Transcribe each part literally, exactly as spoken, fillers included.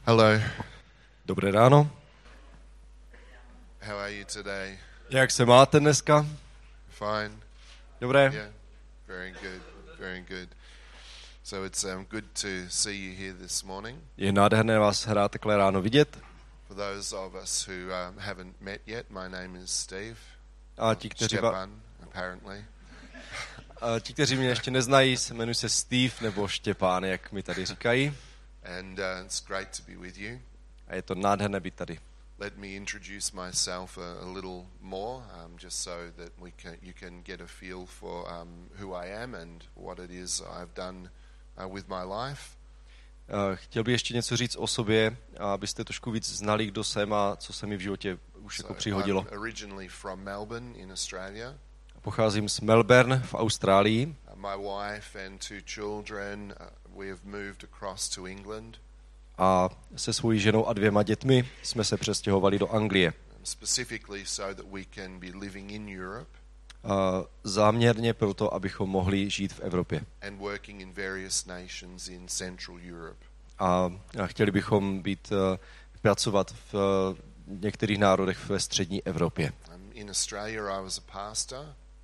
Hello. Dobré ráno. How are you today? Jak se máte dneska? Fine. Dobré? Yeah. Very good. Very good. So it's um, good to see you here this morning. Je nádherné vás hrát takhle ráno vidět. For those of us who um, haven't met yet, my name is Steve. A ti, kteří, va- Štěpán, apparently. a ti, kteří mě ještě neznají, se jmenuji se Steve nebo Štěpán, jak mi tady říkají. And uh, it's great to be with you. A je to nádherné být tady. Let me introduce myself a, a little more, um, just so that we can, you can get a feel for um, who I am and what it is I've done uh, with my life. Uh, chtěl bych ještě něco říct o sobě, abyste trošku víc znali, kdo jsem a co se mi v životě už jako přihodilo. I'm originally from Melbourne in Australia. Pocházím z Melbourne v Austrálii. Uh, my wife and two children, uh, we have moved across to England. A se svojí ženou a dvěma dětmi jsme se přestěhovali do Anglie. Specifically so that we can be living in Europe. Uh, záměrně proto, abychom mohli žít v Evropě. And working in various nations in Central Europe. A, a chtěli bychom být uh, pracovat v uh, některých národech ve střední Evropě. Um, in Australia I was a pastor.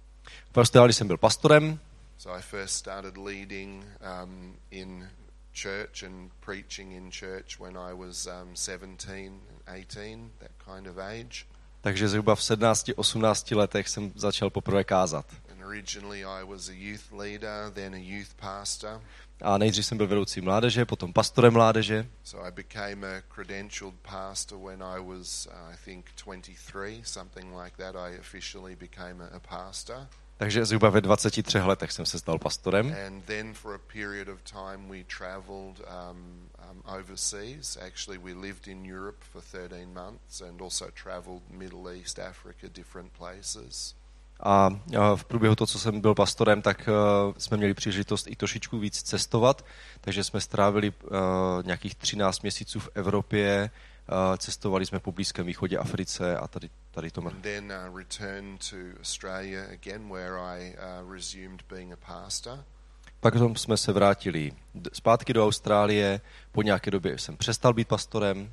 V Austrálii jsem byl pastorem. So I first started leading um, in church and preaching in church when I was um, seventeen, eighteen, that kind of age. Takže zhruba v sedmnácti, osmnácti letech jsem začal poprvé kázat. And originally I was a youth leader, then a youth pastor. A nejdřív jsem byl vedoucí mládeže, potom pastorem mládeže. So I became a credentialed pastor when I was, uh, I think, twenty-three, something like that. I officially became a, a pastor. Takže zhruba ve dvaceti třech letech jsem se stal pastorem. And then for a period of time we traveled um, um, overseas. Actually we lived in Europe for thirteen months and also traveled Middle East, Africa, different places. A v průběhu toho, co jsem byl pastorem, tak uh, jsme měli příležitost i trošičku víc cestovat, takže jsme strávili uh, nějakých třináct měsíců v Evropě, uh, cestovali jsme po Blízkém východě, Africe a tady, tady to. And then uh, returned to Australia again, where I uh, resumed being a pastor. Pak jsme se vrátili zpátky do Austrálie, po nějaké době jsem přestal být pastorem.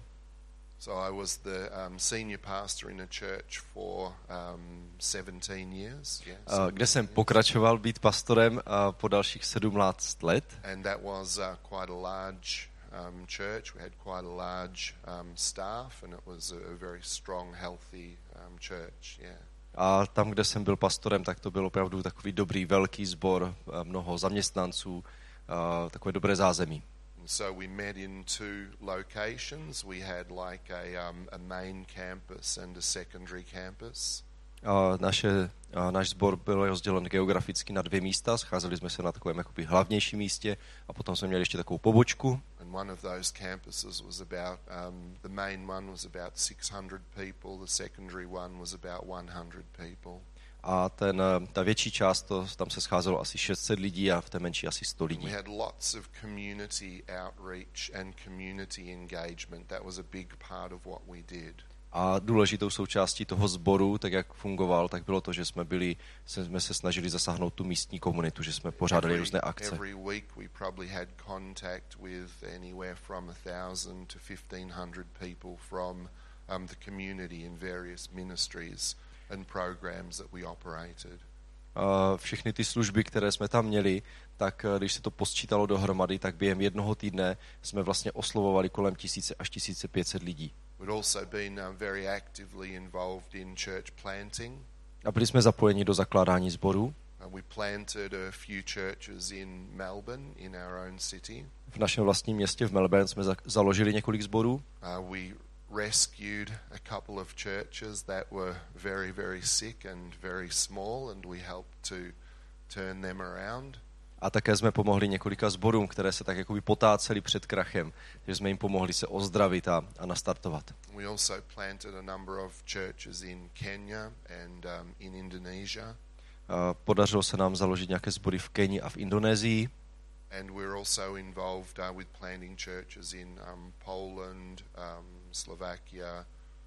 So I was the um, senior pastor in a church for um, seventeen years. Yeah, Uh, kde jsem pokračoval být pastorem uh, po dalších sedmnáct let. And that was uh, quite a large um, church. We had quite a large um, staff, and it was a, a very strong, healthy um, church. Yeah. A tam, kde jsem byl pastorem, tak to byl opravdu takový dobrý, velký sbor, mnoho zaměstnanců, uh, takové dobré zázemí. So we met in two locations. We had like a, um, a main campus and a secondary campus. A naše, a náš sbor byl rozdělen geograficky na dvě místa. Scházeli jsme se na takovém jakoby hlavnějším místě a potom jsme měli ještě takovou pobočku. And one of those campuses was about, um, the main one was about six hundred people. The secondary one was about one hundred people. A ten, ta větší část, to, tam se scházelo asi šest set lidí a v té menší asi sto lidí. We had lots of community outreach and community engagement. That was a big part of what we did. A důležitou součástí toho sboru, tak jak fungoval, tak bylo to, že jsme byli, jsme se snažili zasáhnout tu místní komunitu, že jsme pořádali různé akce. Every week we probably had contact with anywhere from a thousand to fifteen hundred people from um, the community in various ministries and programs that we operated. Uh, všechny ty služby, které jsme tam měli, tak když se to posčítalo dohromady, tak během jednoho týdne jsme vlastně oslovovali kolem tisíce až tisíce pět set lidí. We'd also been uh, very actively involved in church planting. A byli jsme zapojeni do zakládání sborů. Uh, we planted a few churches in Melbourne, in our own city. V našem vlastním městě v Melbourne jsme za- založili několik sborů. Uh, we rescued a couple of churches that were very, very sick and very small, and we helped to turn them around. A také jsme pomohli několika sborům, které se tak jakoby potácely před krachem, že jsme jim pomohli se ozdravit a, a nastartovat. We also planted a number of churches in Kenya and um, in Indonesia. A podařilo se nám založit nějaké sbory v Keni a v Indonésii. And we're also involved uh, with planting churches in um, Poland, um, Slovakia,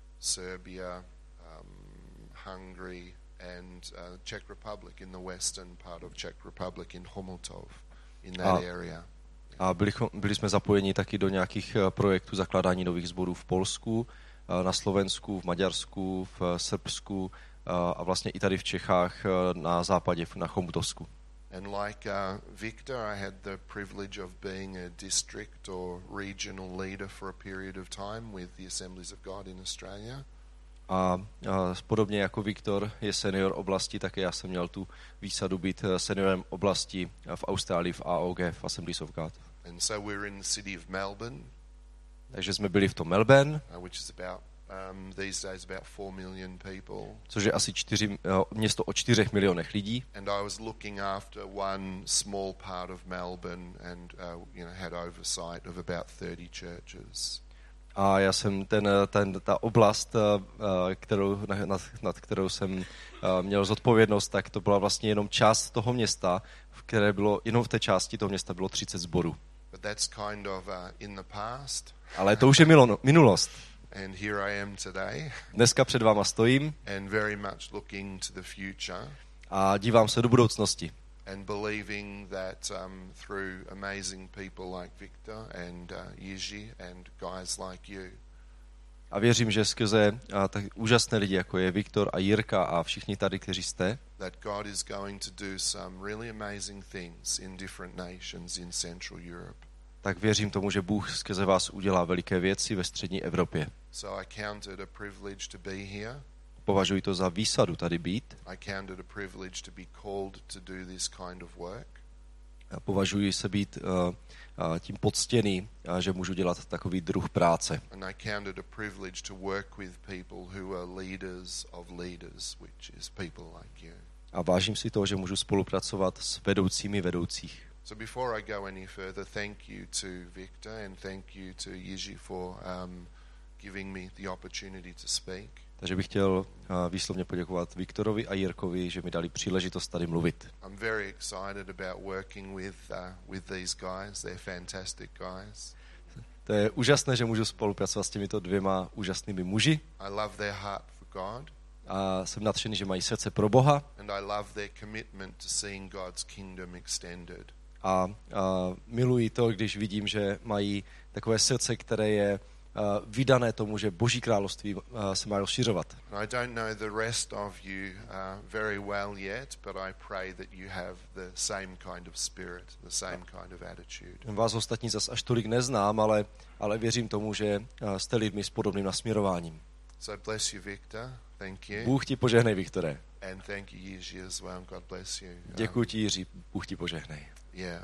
Serbia, um, Hungary, and uh, Czech Republic, in the western part of Czech Republic, in Homoltov, in that a, area. A byli, byli jsme zapojeni taky do nějakých projektů zakládání nových sborů v Polsku, na Slovensku, v Maďarsku, v Srbsku a vlastně i tady v Čechách na západě, na Chomutovsku. And like uh, Victor, I had the privilege of being a district or regional leader for a period of time with the Assemblies of God in Australia. A, a podobně jako Viktor je senior oblasti, tak já jsem měl tu výsadu být seniorem oblasti v Austrálii v A O G, v Assemblies of God. And so we're in the city of Melbourne. Takže jsme byli v tom Melbourne, uh, which is about um, these days about four million people. Což je asi čtyři, město o čtyřech milionech lidí. And I was looking after one small part of Melbourne and uh, you know had oversight of about thirty churches. A já jsem ten, ten, ta oblast, kterou, nad, nad kterou jsem měl zodpovědnost, tak to byla vlastně jenom část toho města, v které bylo, jenom v té části toho města bylo třicet sborů. But that's kind of uh, in the past. Ale to už je milo, minulost. And here I am today. Dneska před váma stojím. And very much looking to the future. A dívám se do budoucnosti. And believing that um, through amazing people like Victor and uh, Jiří and guys like you. A věřím, že skrze a, tak úžasné lidi, jako je Viktor a Jirka a všichni tady, kteří jste, that God is going to do some really amazing things in different nations in Central Europe. Tak věřím tomu, že Bůh skrze vás udělá veliké věci ve střední Evropě. So I count it a privilege to be here. Považuji to za výsadu tady být. I count it a privilege to be called to do this kind of work. Považuji se být uh, uh, tím poctěný, uh, že můžu dělat takový druh práce. And I count it a privilege to work with people who are leaders of leaders, which is people like you. A vážím si toho, že můžu spolupracovat s vedoucími vedoucích. So before I go any further, thank you to Victor and thank you to Jiří for um, giving me the opportunity to speak. Takže bych chtěl uh, výslovně poděkovat Viktorovi a Jirkovi, že mi dali příležitost tady mluvit. I'm very excited about working with uh, with these guys. They're fantastic guys. To je úžasné, že můžu spolupracovat s těmito dvěma úžasnými muži. I love their heart for God. A jsem nadšený, že mají srdce pro Boha. And I love their commitment to seeing God's kingdom extended. A, a miluji to, když vidím, že mají takové srdce, které je uh, vydané tomu, že Boží království uh, se má rozšiřovat. I don't know the rest of you uh, very well yet, but I pray that you have the same kind of spirit, the same kind of attitude. Vás ostatní zas až tolik neznám, ale, ale věřím tomu, že uh, jste lidmi s podobným nasměrováním. So bless you, Victor. Thank you. Bůh ti požehnej, Viktore. And thank you, Jiří, as well. God bless you. Um, Děkuji ti, Jiří. Bůh ti požehnej. Yeah.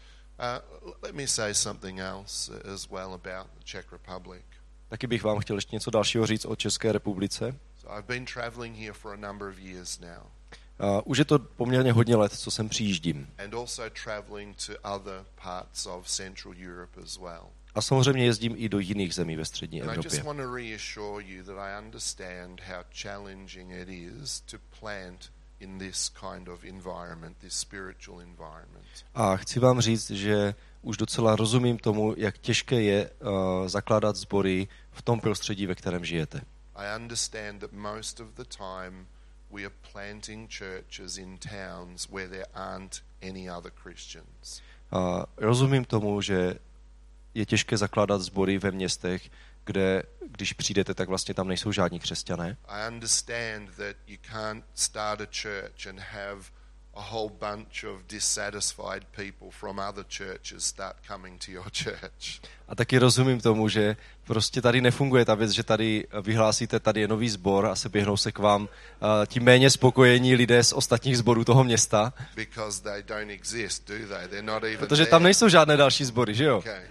Uh, let me say something else as well about the Czech Republic. Taky bych vám chtěl ještě něco dalšího říct o České republice. So I've been traveling here for a number of years now. Uh, už je to poměrně hodně let, co sem přijíždím. And also traveling to other parts of Central Europe as well. A samozřejmě jezdím i do jiných zemí ve střední And I just Evropě. want to reassure you that I understand how challenging it is to plant in this kind of environment, this spiritual environment. A chci vám říct, že už docela rozumím tomu, jak těžké je uh, zakládat sbory v tom prostředí, ve kterém žijete. I understand that most of the time we are planting churches in towns where there aren't any other Christians. Uh, rozumím tomu, že je těžké zakládat sbory ve městech, kde, když přijdete, tak vlastně tam nejsou žádní křesťané. I understand that you can't start a church and have a whole bunch of dissatisfied people from other churches start coming to your church. A taky rozumím tomu, že prostě tady nefunguje ta věc, že tady vyhlásíte, tady je nový sbor a se běhnou se k vám uh, ti méně spokojení lidé z ostatních sborů toho města. Because they don't exist, do they? They're not even Protože there. tam nejsou žádné další sbory, že jo? Okay.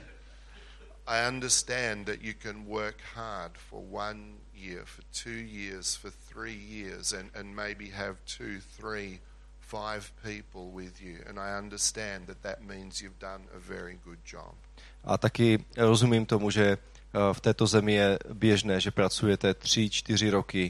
I understand that you can work hard for one year, for two years, for three years, and, and maybe have two, three, five people with you. And I understand that that means you've done a very good job. A taky rozumím tomu, že v této zemi je běžné, že pracujete tři, čtyři roky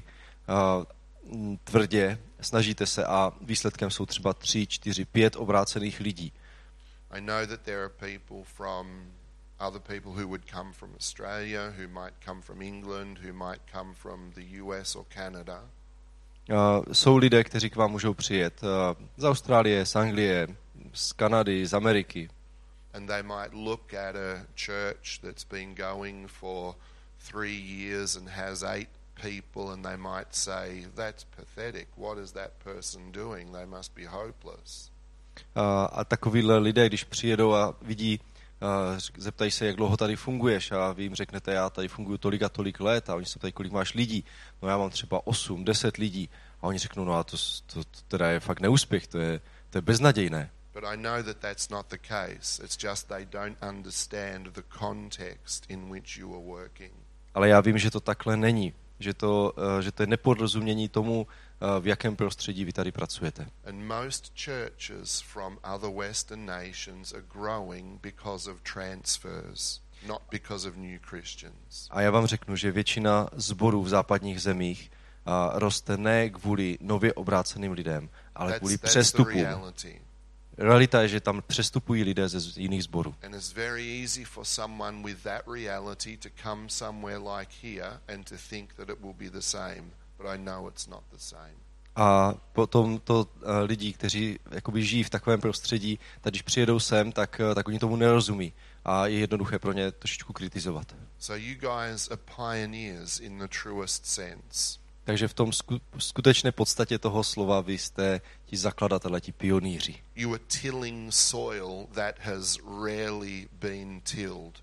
tvrdě, snažíte se a výsledkem jsou třeba tři, čtyři, pět obrácených lidí. I know that there are people from other people who would come from Australia, who might come from England, who might come from the U S or Canada. Uh, jsou lidé, kteří k vám můžou přijet uh, z Austrálie, z Anglie, z Kanady, z Ameriky. And they might look at a church that's been going for three years and has eight people, and they might say, that's pathetic. What is that person doing? They must be hopeless. A, a takovýhle lidé, když přijedou a vidí, a zeptají se, jak dlouho tady funguješ, a vy jim řeknete, já tady funguji tolik a tolik let, a oni se ptají, kolik máš lidí. No já mám třeba osm, deset lidí. A oni řeknou, no a to, to, to teda je fakt neúspěch, to je, to je beznadějné. But I know that that's not the case. It's just they don't understand the context in which you are working. Ale já vím, že to takhle není. Že to, že to je neporozumění tomu, v jakém prostředí vy tady pracujete. And most churches from other Western nations are growing because of transfers, not because of new Christians. A já vám řeknu, že většina sborů v západních zemích roste ne kvůli nově obráceným lidem, ale That's, kvůli that's přestupům. the reality. Realita je, že tam přestupují lidé ze jiných sborů. And it's very easy for someone with that reality to come somewhere like here and to think that it will be the same, but I know it's not the same. A potom to uh, lidi, kteří jakoby žijí v takovém prostředí, tak když přijedou sem, tak, uh, tak oni tomu nerozumí. A je jednoduché pro ně trošičku kritizovat. So you guys are pioneers in the truest sense. Takže v tom sku, skutečné podstatě toho slova vy jste ti zakladatelé, ti pionýři. You are tilling soil that has rarely been tilled.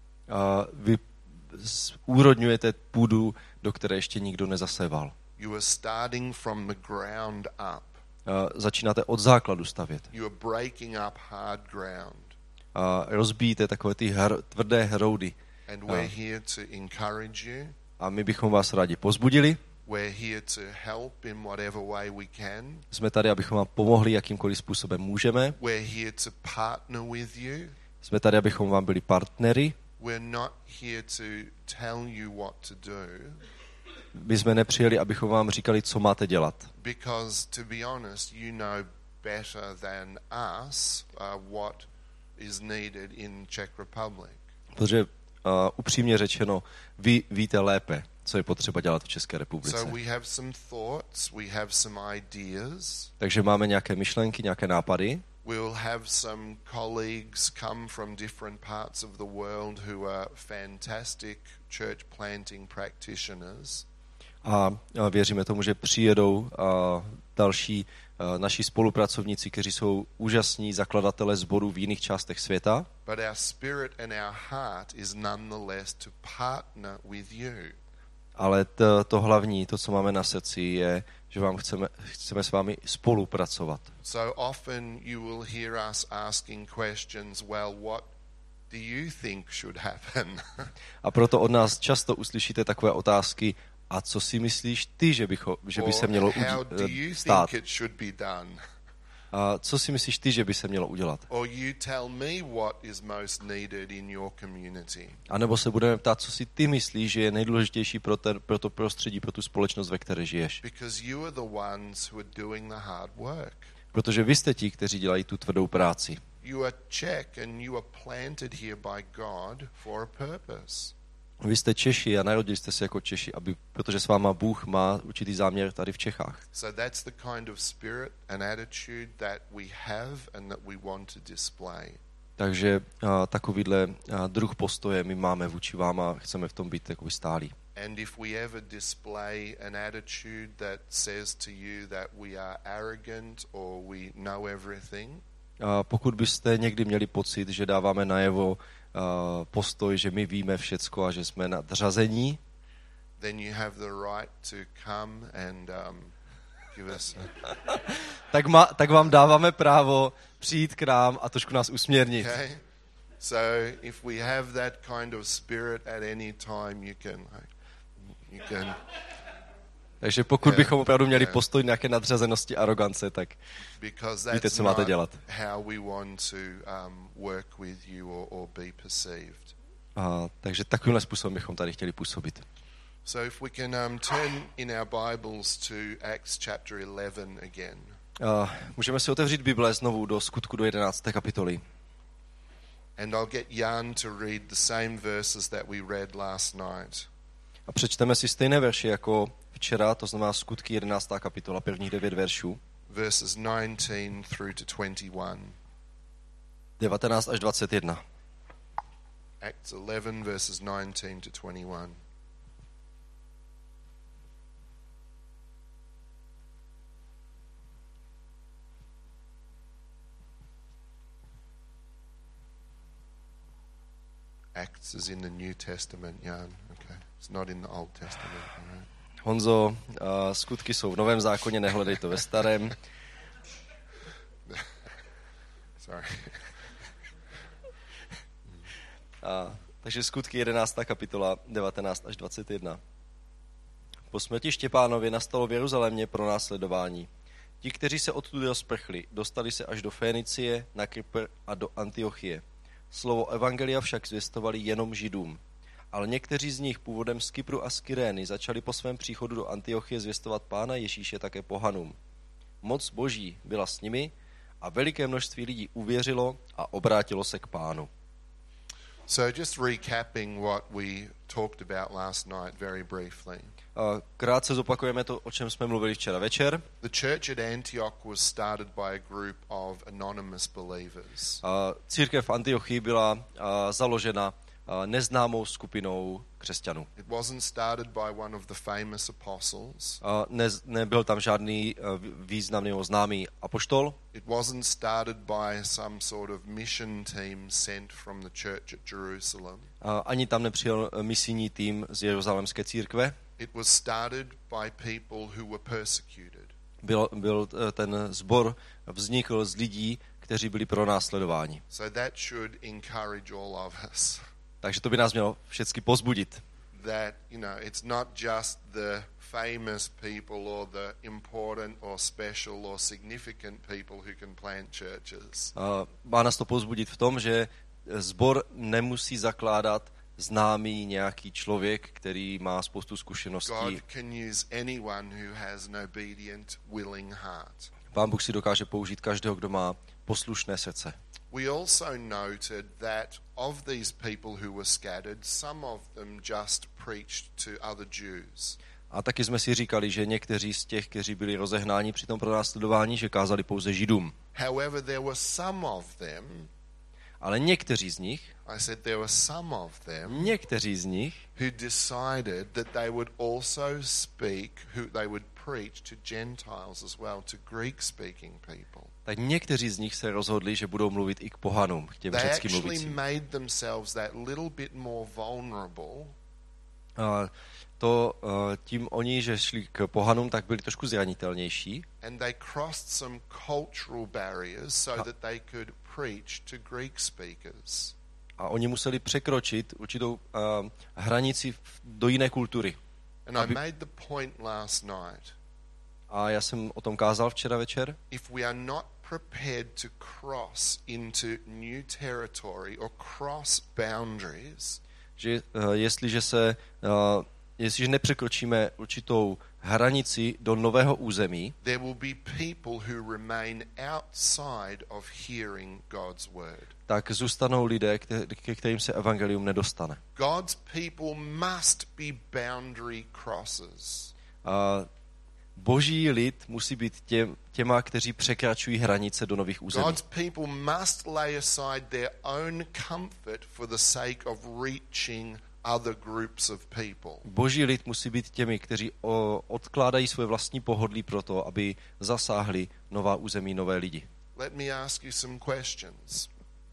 A vy úrodňujete půdu, do které ještě nikdo nezaséval. You are starting from the ground up. A začínáte od základu stavět. You are breaking up hard ground. A rozbíjíte takové ty hr, tvrdé hroudy. And we're here to encourage you. A my bychom vás rádi pozbudili. We're here to help in whatever way we can. Jsme tady, abychom vám pomohli jakýmkoliv způsobem můžeme. We're here to partner with you. Jsme tady, abychom vám byli partnery. We're not here to tell you what to do. My jsme nepřijeli, abychom vám říkali, co máte dělat. Because to be honest, you know better than us uh, what is needed in Czech Republic. Protože uh, upřímně řečeno, vy víte lépe, co je potřeba dělat v České republice. So we have some thoughts, we have some ideas. Takže máme nějaké myšlenky, nějaké nápady. We'll have some colleagues come from different parts of the world who are fantastic church planting practitioners. A věříme tomu, že přijedou další naši spolupracovníci, kteří jsou úžasní zakladatelé sborů v jiných částech světa. But our spirit and our heart is nonetheless to partner with you. Ale to, to hlavní, to, co máme na srdci, je, že vám chceme, chceme s vámi spolupracovat. So often you will hear us asking questions, well, what do you think should happen? A proto od nás často uslyšíte takové otázky, a co si myslíš ty, že, bycho, že by se mělo udí- stát? A co si myslíš ty, že by se mělo udělat? A nebo se budeme ptát, co si ty myslíš, že je nejdůležitější pro, ten, pro to prostředí, pro tu společnost, ve které žiješ. Protože vy jste ti, kteří dělají tu tvrdou práci. You are Czech and you are planted here by God for a purpose. Vy jste Češi a narodili jste se jako Češi, aby, protože s váma Bůh má určitý záměr tady v Čechách. So that's the kind of spirit and attitude that we have and that we want to display. Takže a, takovýhle a, druh postoje my máme vůči vám a chceme v tom být takový stálí. And if we ever display an attitude that says to you that we are arrogant or we know everything, a pokud byste někdy měli pocit, že dáváme najevo Uh, postoj, že my víme všecko a že jsme nadřazení, then you have the right to come and um, give us tak, ma, tak vám dáváme právo přijít k nám a trošku nás usměrnit. Okay? So if we have that kind of spirit at any time, you can you can Takže pokud bychom opravdu měli postoj nějaké nadřazenosti, arogance, tak víte, co máte dělat. A, takže takovýmhle způsobem bychom tady chtěli působit. So if we can um, turn in our Bibles to Acts chapter eleven again. A, můžeme si otevřít Bible znovu do Skutku do jedenácté kapitoly. And I'll get Jan to read the same verses that we read last night. A přečteme si stejné verše jako včera, to znamená Skutky jedenáctá kapitola, prvních devět veršů. Verses nineteen through to twenty-one. devatenáct až dvacet jedna. Acts eleven, verses nineteen to twenty-one. Acts is in the New Testament, Jan. Okay. It's not in the Old Testament. Right? Honzo, uh, skutky jsou v Novém zákoně, nehledej to ve Starém. Sorry. A, takže skutky jedenáctá kapitola, devatenáct až dvacet jedna. Po smrti Štěpánově nastalo v Jeruzalémě pronásledování. Ti, kteří se odtud rozprchli, dostali se až do Fénicie, na Kypr a do Antiochie. Slovo evangelia však zvěstovali jenom Židům. Ale někteří z nich původem z Kypru a z Kyrény začali po svém příchodu do Antiochie zvěstovat Pána Ježíše také pohanům. Moc Boží byla s nimi a veliké množství lidí uvěřilo a obrátilo se k Pánu. So just recapping what we talked about last night very briefly. Krátce zopakujeme to, o čem jsme mluvili včera večer. The church at Antioch was started by a group of anonymous believers. Církev v Antiochii byla založena neznámou skupinou křesťanů. It wasn't started by one of the famous apostles. Ne, nebyl tam žádný významný nebo známý apoštol. It wasn't started by some sort of mission team sent from the church at Jerusalem. Ani tam nepřijel misijní tým z Jeruzalémské církve. It was started by people who were persecuted. Byl, byl ten sbor vznikl z lidí, kteří byli pronásledováni. So that should encourage all of us. Takže to by nás mělo všechny pozbudit. That, you know, it's not just the famous people or the important or special or significant people who can plant churches. Má nás to pozbudit v tom, že sbor nemusí zakládat známý nějaký člověk, který má spoustu zkušeností. God can use anyone who has an obedient, willing heart. Pán Bůh si dokáže použít každého, kdo má poslušné srdce. We also noted that of these people who were scattered, some of them just preached to other Jews. A taky jsme si říkali, že někteří z těch, kteří byli rozehnáni při tom pronásledování, že kázali pouze Židům. However, there were some of them, ale někteří z nich, I said there were some of them, někteří z nich, who decided that they would also speak, who they would preach to Gentiles as well, to Greek-speaking people. Tak někteří z nich se rozhodli, že budou mluvit i k pohanům, k těm řecky mluvícím. They actually made themselves that little bit more vulnerable. A to uh, tím oni, že šli k pohanům, tak byli trošku zranitelnější. And they crossed some cultural barriers so that they could preach to Greek speakers. A oni museli překročit určitou uh, hranici do jiné kultury. And I made the point last night. A já jsem o tom kázal včera večer. If we are not prepared to cross into new territory or cross boundaries, že uh, jestliže se uh, jestliže nepřekročíme určitou hranici do nového území, there will be people who remain outside of hearing God's word. Tak zůstanou lidé, ke kterým se evangelium nedostane. God's people must be boundary crossers. A Boží lid musí být těm, těma, kteří překračují hranice do nových území. God's people must lay aside their own comfort for the sake of reaching other groups of people. Boží lid musí být těmi, kteří o, odkládají svoje vlastní pohodlí proto, aby zasáhli nová území, nové lidi. Let me ask you some questions.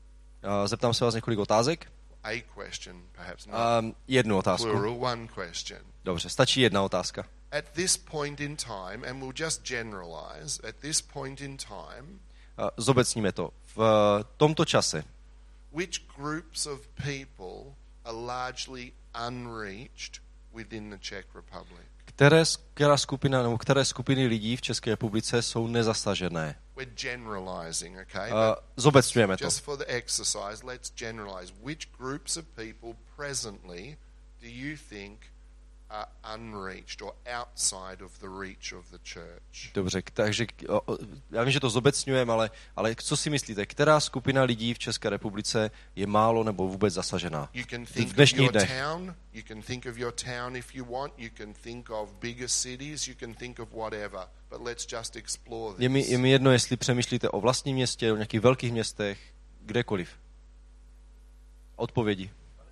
A zeptám se vás několik otázek. A question, perhaps not. Um, jednu otázku. Plural, one question. Dobře, stačí jedna otázka. At this point in time, and we'll just generalize, at this point in time, uh, zobecníme to. V uh, tomto čase, which groups of people are largely unreached within the Czech Republic? Které, která skupina, nebo které skupiny lidí v České republice jsou nezasažené? We're generalizing, okay? Uh, zobecňujeme to. Just for the exercise, let's generalize. Which groups of people presently do you think are unreached or outside of the reach of the church? Dobře, takže já vím, že to zobecňujeme, ale, ale co si myslíte, která skupina lidí v České republice je málo nebo vůbec zasažená? You can think v dnešních of your dnech. town, you can think of your town if you want, you can think of bigger cities, you can think of whatever, but let's just explore this. Je mi, je mi jedno, jestli přemýšlíte o vlastním městě, o nějakých velkých městech, kdekoliv. Odpovědi.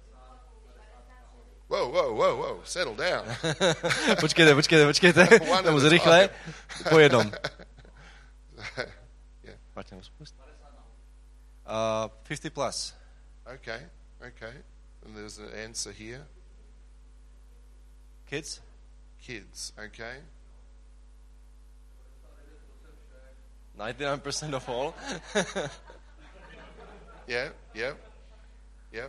Whoa, whoa, whoa, whoa, settle down. počkejte, počkejte, počkejte. One Tam at a rychle, po jednom. Yeah. Martin, uh, fifty plus. Okay, okay. And there's an answer here. Kids? Kids, okay. ninety-nine percent of all. Yeah, yeah, yeah.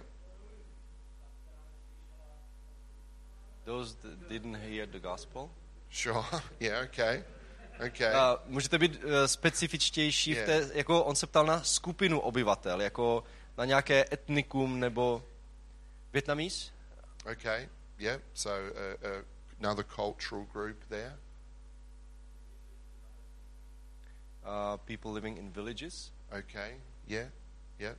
Those that didn't hear the gospel. Sure, yeah, okay, okay. Uh, můžete být uh, specifičtější Yeah. v té, jako on se ptal na skupinu obyvatel, jako na nějaké etnikum nebo Vietnamese? Okay, yeah. So uh, uh, another cultural group there. Uh, people living in villages. Okay, yeah, yeah.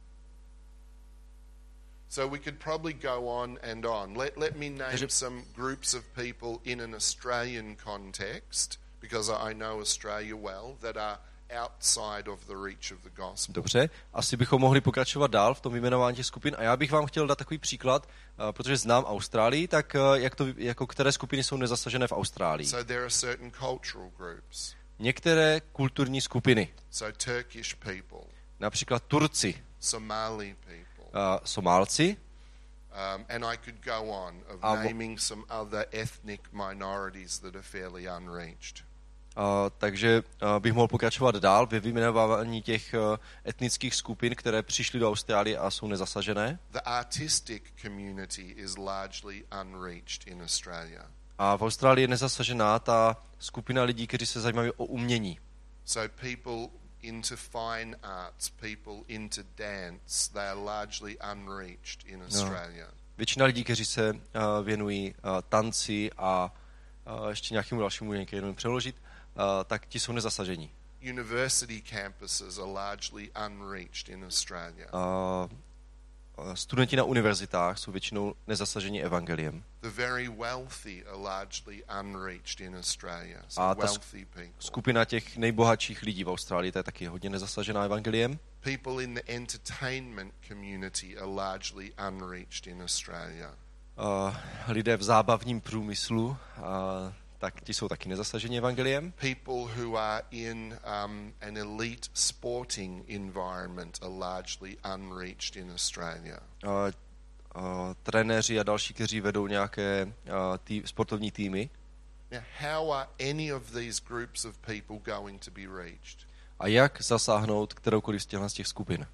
So we could probably go on and on. Let let me name Takže- some groups of people in an Australian context, because I know Australia well, that are outside of the reach of the gospel. Dobře, asi bychom mohli pokračovat dál v tom vyjmenování těch skupin a já bych vám chtěl dát takový příklad, uh, protože znám Austrálii, tak uh, jak to, jako které skupiny jsou nezasažené v Austrálii. So there are certain cultural groups. Některé kulturní skupiny, So Turkish people, například Turci, Somali people, uh, Somálci, um, and I could go on of A mo- naming some other ethnic minorities that are fairly unreached. uh, takže uh, bych mohl pokračovat dál ve vyjmenování těch uh, etnických skupin, které přišly do Austrálie a jsou nezasažené. The artistic community is largely unreached in Australia. A v Austrálii je nezasažená ta skupina lidí, kteří se zajímají o umění. So people into fine arts, people into dance, they are largely unreached in Australia. Většina lidí, kteří se uh, věnují uh, tanci a uh, ještě nějakému dalšímu, někde jenom přeložit, uh, tak ti jsou nezasažení. University campuses are largely unreached in Australia. Uh, studenti na univerzitách jsou většinou nezasaženi evangeliem. The very wealthy are largely unreached in Australia. So A ta wealthy people. Skupina těch nejbohatších lidí v Austrálii, to je taky hodně nezasažená evangeliem. People in the entertainment community are largely unreached in Australia. Uh, lidé v zábavním průmyslu, uh, tak ti jsou taky nezasaženi evangeliem. People who are in um, an elite sporting environment are largely unreached in Australia. Uh, uh, trenéři a další, kteří vedou nějaké uh, tý, sportovní týmy. Now, how are any of these groups of people going to be reached? A jak zasáhnout kteroukoliv z těchto z těch skupin?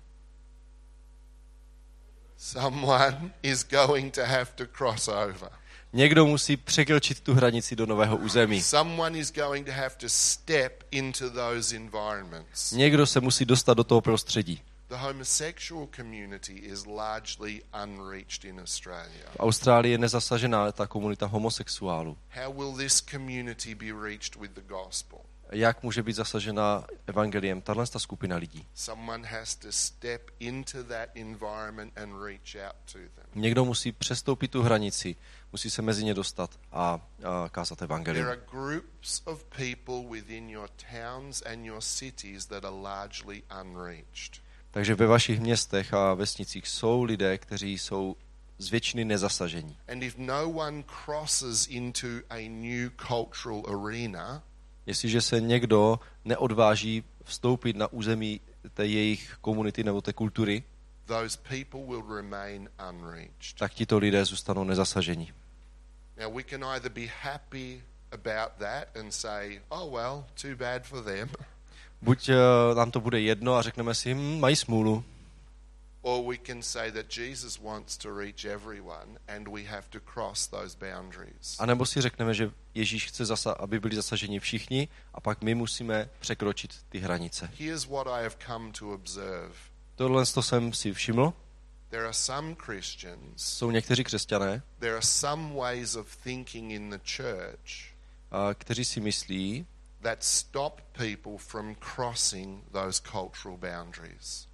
Someone is going to have to cross over. Někdo musí překročit tu hranici do nového území. Someone is going to have to step into those environments. Někdo se musí dostat do toho prostředí. The homosexual community is largely unreached in Australia. V Austrálii je nezasažená ta komunita homosexuálů. How will this community be reached with the gospel? Jak může být zasažena evangeliem tahle ta skupina lidí? Someone has to step into that environment and reach out to them. Někdo musí přestoupit tu hranici, musí se mezi ně dostat a, a kázat evangelium. There are groups of people within your towns and your cities that are largely unreached. Takže ve vašich městech a vesnicích jsou lidé, kteří jsou z většiny nezasažení. And if no one crosses into a new cultural arena, Jestliže se někdo neodváží vstoupit na území té jejich komunity nebo té kultury, those people will remain unreached. tak tito lidé zůstanou nezasažení. Now we can either be happy about that and say, oh well, too bad for them, Buď uh, nám to bude jedno a řekneme si, hm, mají smůlu, or we can say that Jesus wants to reach everyone and we have to cross those boundaries. a nebo si řekneme, že Ježíš chce, zasa- aby byli zasaženi všichni a pak my musíme překročit ty hranice. Here's what I have come to observe. Tohle to jsem si všiml. There are some Christians, Jsou někteří křesťané, there are some ways of thinking in the church a kteří si myslí, that stop people from crossing those cultural boundaries.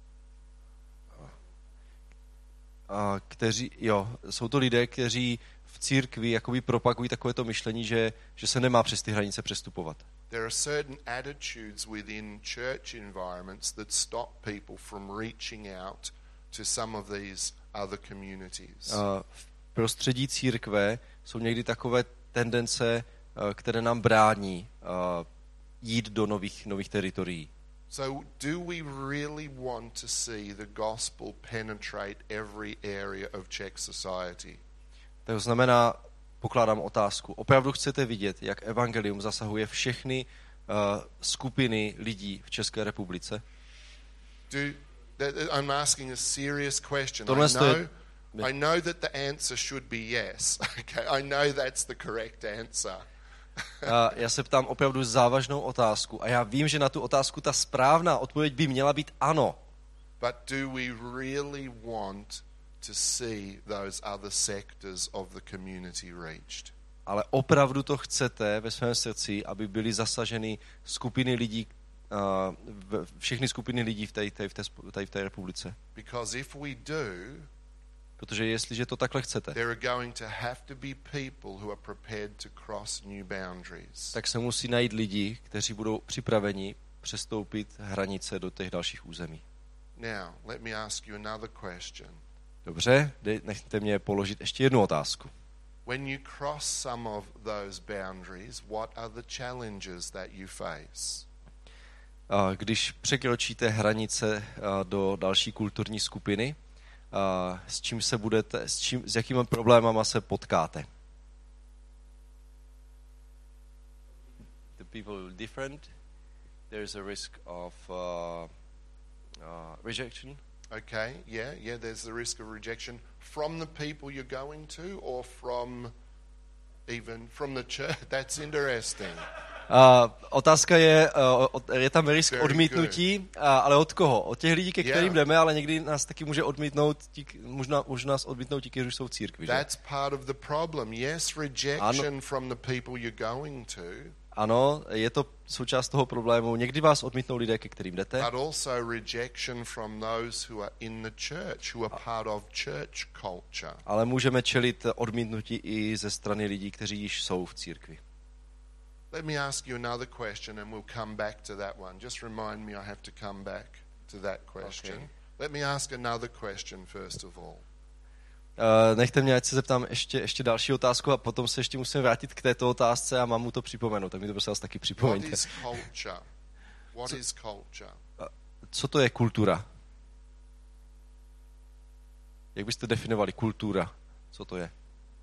a kteří, jo, jsou to lidé, kteří v církvi jakoby propagují takovéto myšlení, že, že se nemá přes ty hranice přestupovat. there are certain attitudes within church environments that stop people from reaching out to some of these other communities. Uh, v prostředí církve jsou někdy takové tendence, uh, které nám brání uh, jít do nových, nových teritorií. So do we really want to see the gospel penetrate every area of Czech society? To znamená, pokládám otázku, opravdu chcete vidět, jak evangelium zasahuje všechny uh, skupiny lidí v České republice? Do, that, I'm asking a serious question. Tohle I know, je... I know that the answer should be yes. Okay, I know that's the correct answer. A já se ptám opravdu závažnou otázku a já vím, že na tu otázku ta správná odpověď by měla být ano. But do we really want to see those other sectors of the community reached? Ale opravdu to chcete ve svém srdci, aby byly zasaženy skupiny lidí, uh, všechny skupiny lidí v té, tady v té, tady v té republice. Because if we do, protože jestliže to takhle chcete, there are going to have to be people who are prepared to cross new boundaries. tak se musí najít lidi, kteří budou připraveni přestoupit hranice do těch dalších území. Now, let me ask you another question. Dobře, nechte mě položit ještě jednu otázku. When you cross some of those boundaries, what are the challenges that you face? Když překročíte hranice do další kulturní skupiny, s čím se budete, s, čím, s jakými problémama se potkáte? The people different. There is a risk of uh, uh, rejection. Okay, yeah, yeah, there's the risk of rejection from the people you're going to or from even from the church. That's interesting. Uh, otázka je, uh, je tam risk Very odmítnutí, uh, ale od koho? Od těch lidí, ke kterým Yeah. jdeme, ale někdy nás taky může odmítnout, tí, možná, možná nás odmítnout ti, kteří už jsou v církvi. Že? That's part of the problem. Yes, rejection from the people you're going to. Ano, je to součást toho problému. Někdy vás odmítnou lidé, ke kterým jdete. But also rejection from those who are in the church, who are part of church culture. Ale můžeme čelit odmítnutí i ze strany lidí, kteří již jsou v církvi. Let me ask you another question and we'll come back to that one. Just remind me I have to come back to that question. Okay. Let me ask another question first of all. Uh, nechte mě, ať se zeptám ještě, ještě další otázku a potom se ještě musím vrátit k této otázce a mám mu to připomenout, tak mi to prosím vás taky What připomeňte. is culture? What is culture? Co to je kultura? Jak byste definovali kultura? Co to je?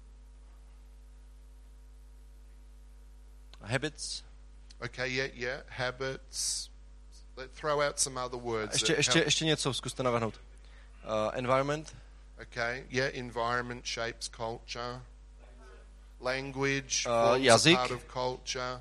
Habits? Okay, yeah, yeah, habits. Let's throw out some other words. Ještě, that ještě, help. ještě něco, zkuste navrhnout. Uh, environment? Okay, yeah, environment shapes culture. Language Uh, forms jazyk. a part of culture.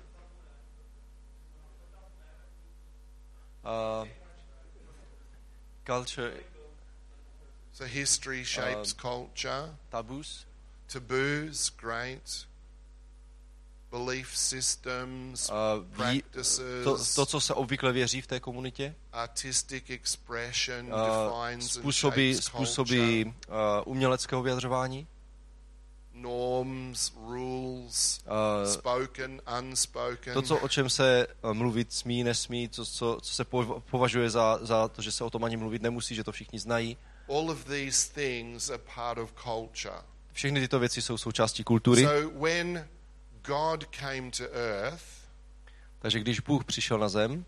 Uh, culture? So history shapes Um, culture. Taboos? Taboos, great. Belief systems, Uh, ví, practices. to, to, co se obvykle věří v té komunitě? Artistic expression Uh, defines způsoby, and shapes způsoby culture. uh, uměleckého vyjadřování? Norms, rules, Uh, spoken, unspoken. To, co, o čem se uh, mluvit smí, nesmí, co, co, co se po- považuje za, za to, že se o tom ani mluvit nemusí, že to všichni znají. All of these things are part of culture. Všechny tyto věci jsou součástí kultury. So when God came to earth, Takže když Bůh přišel na zem,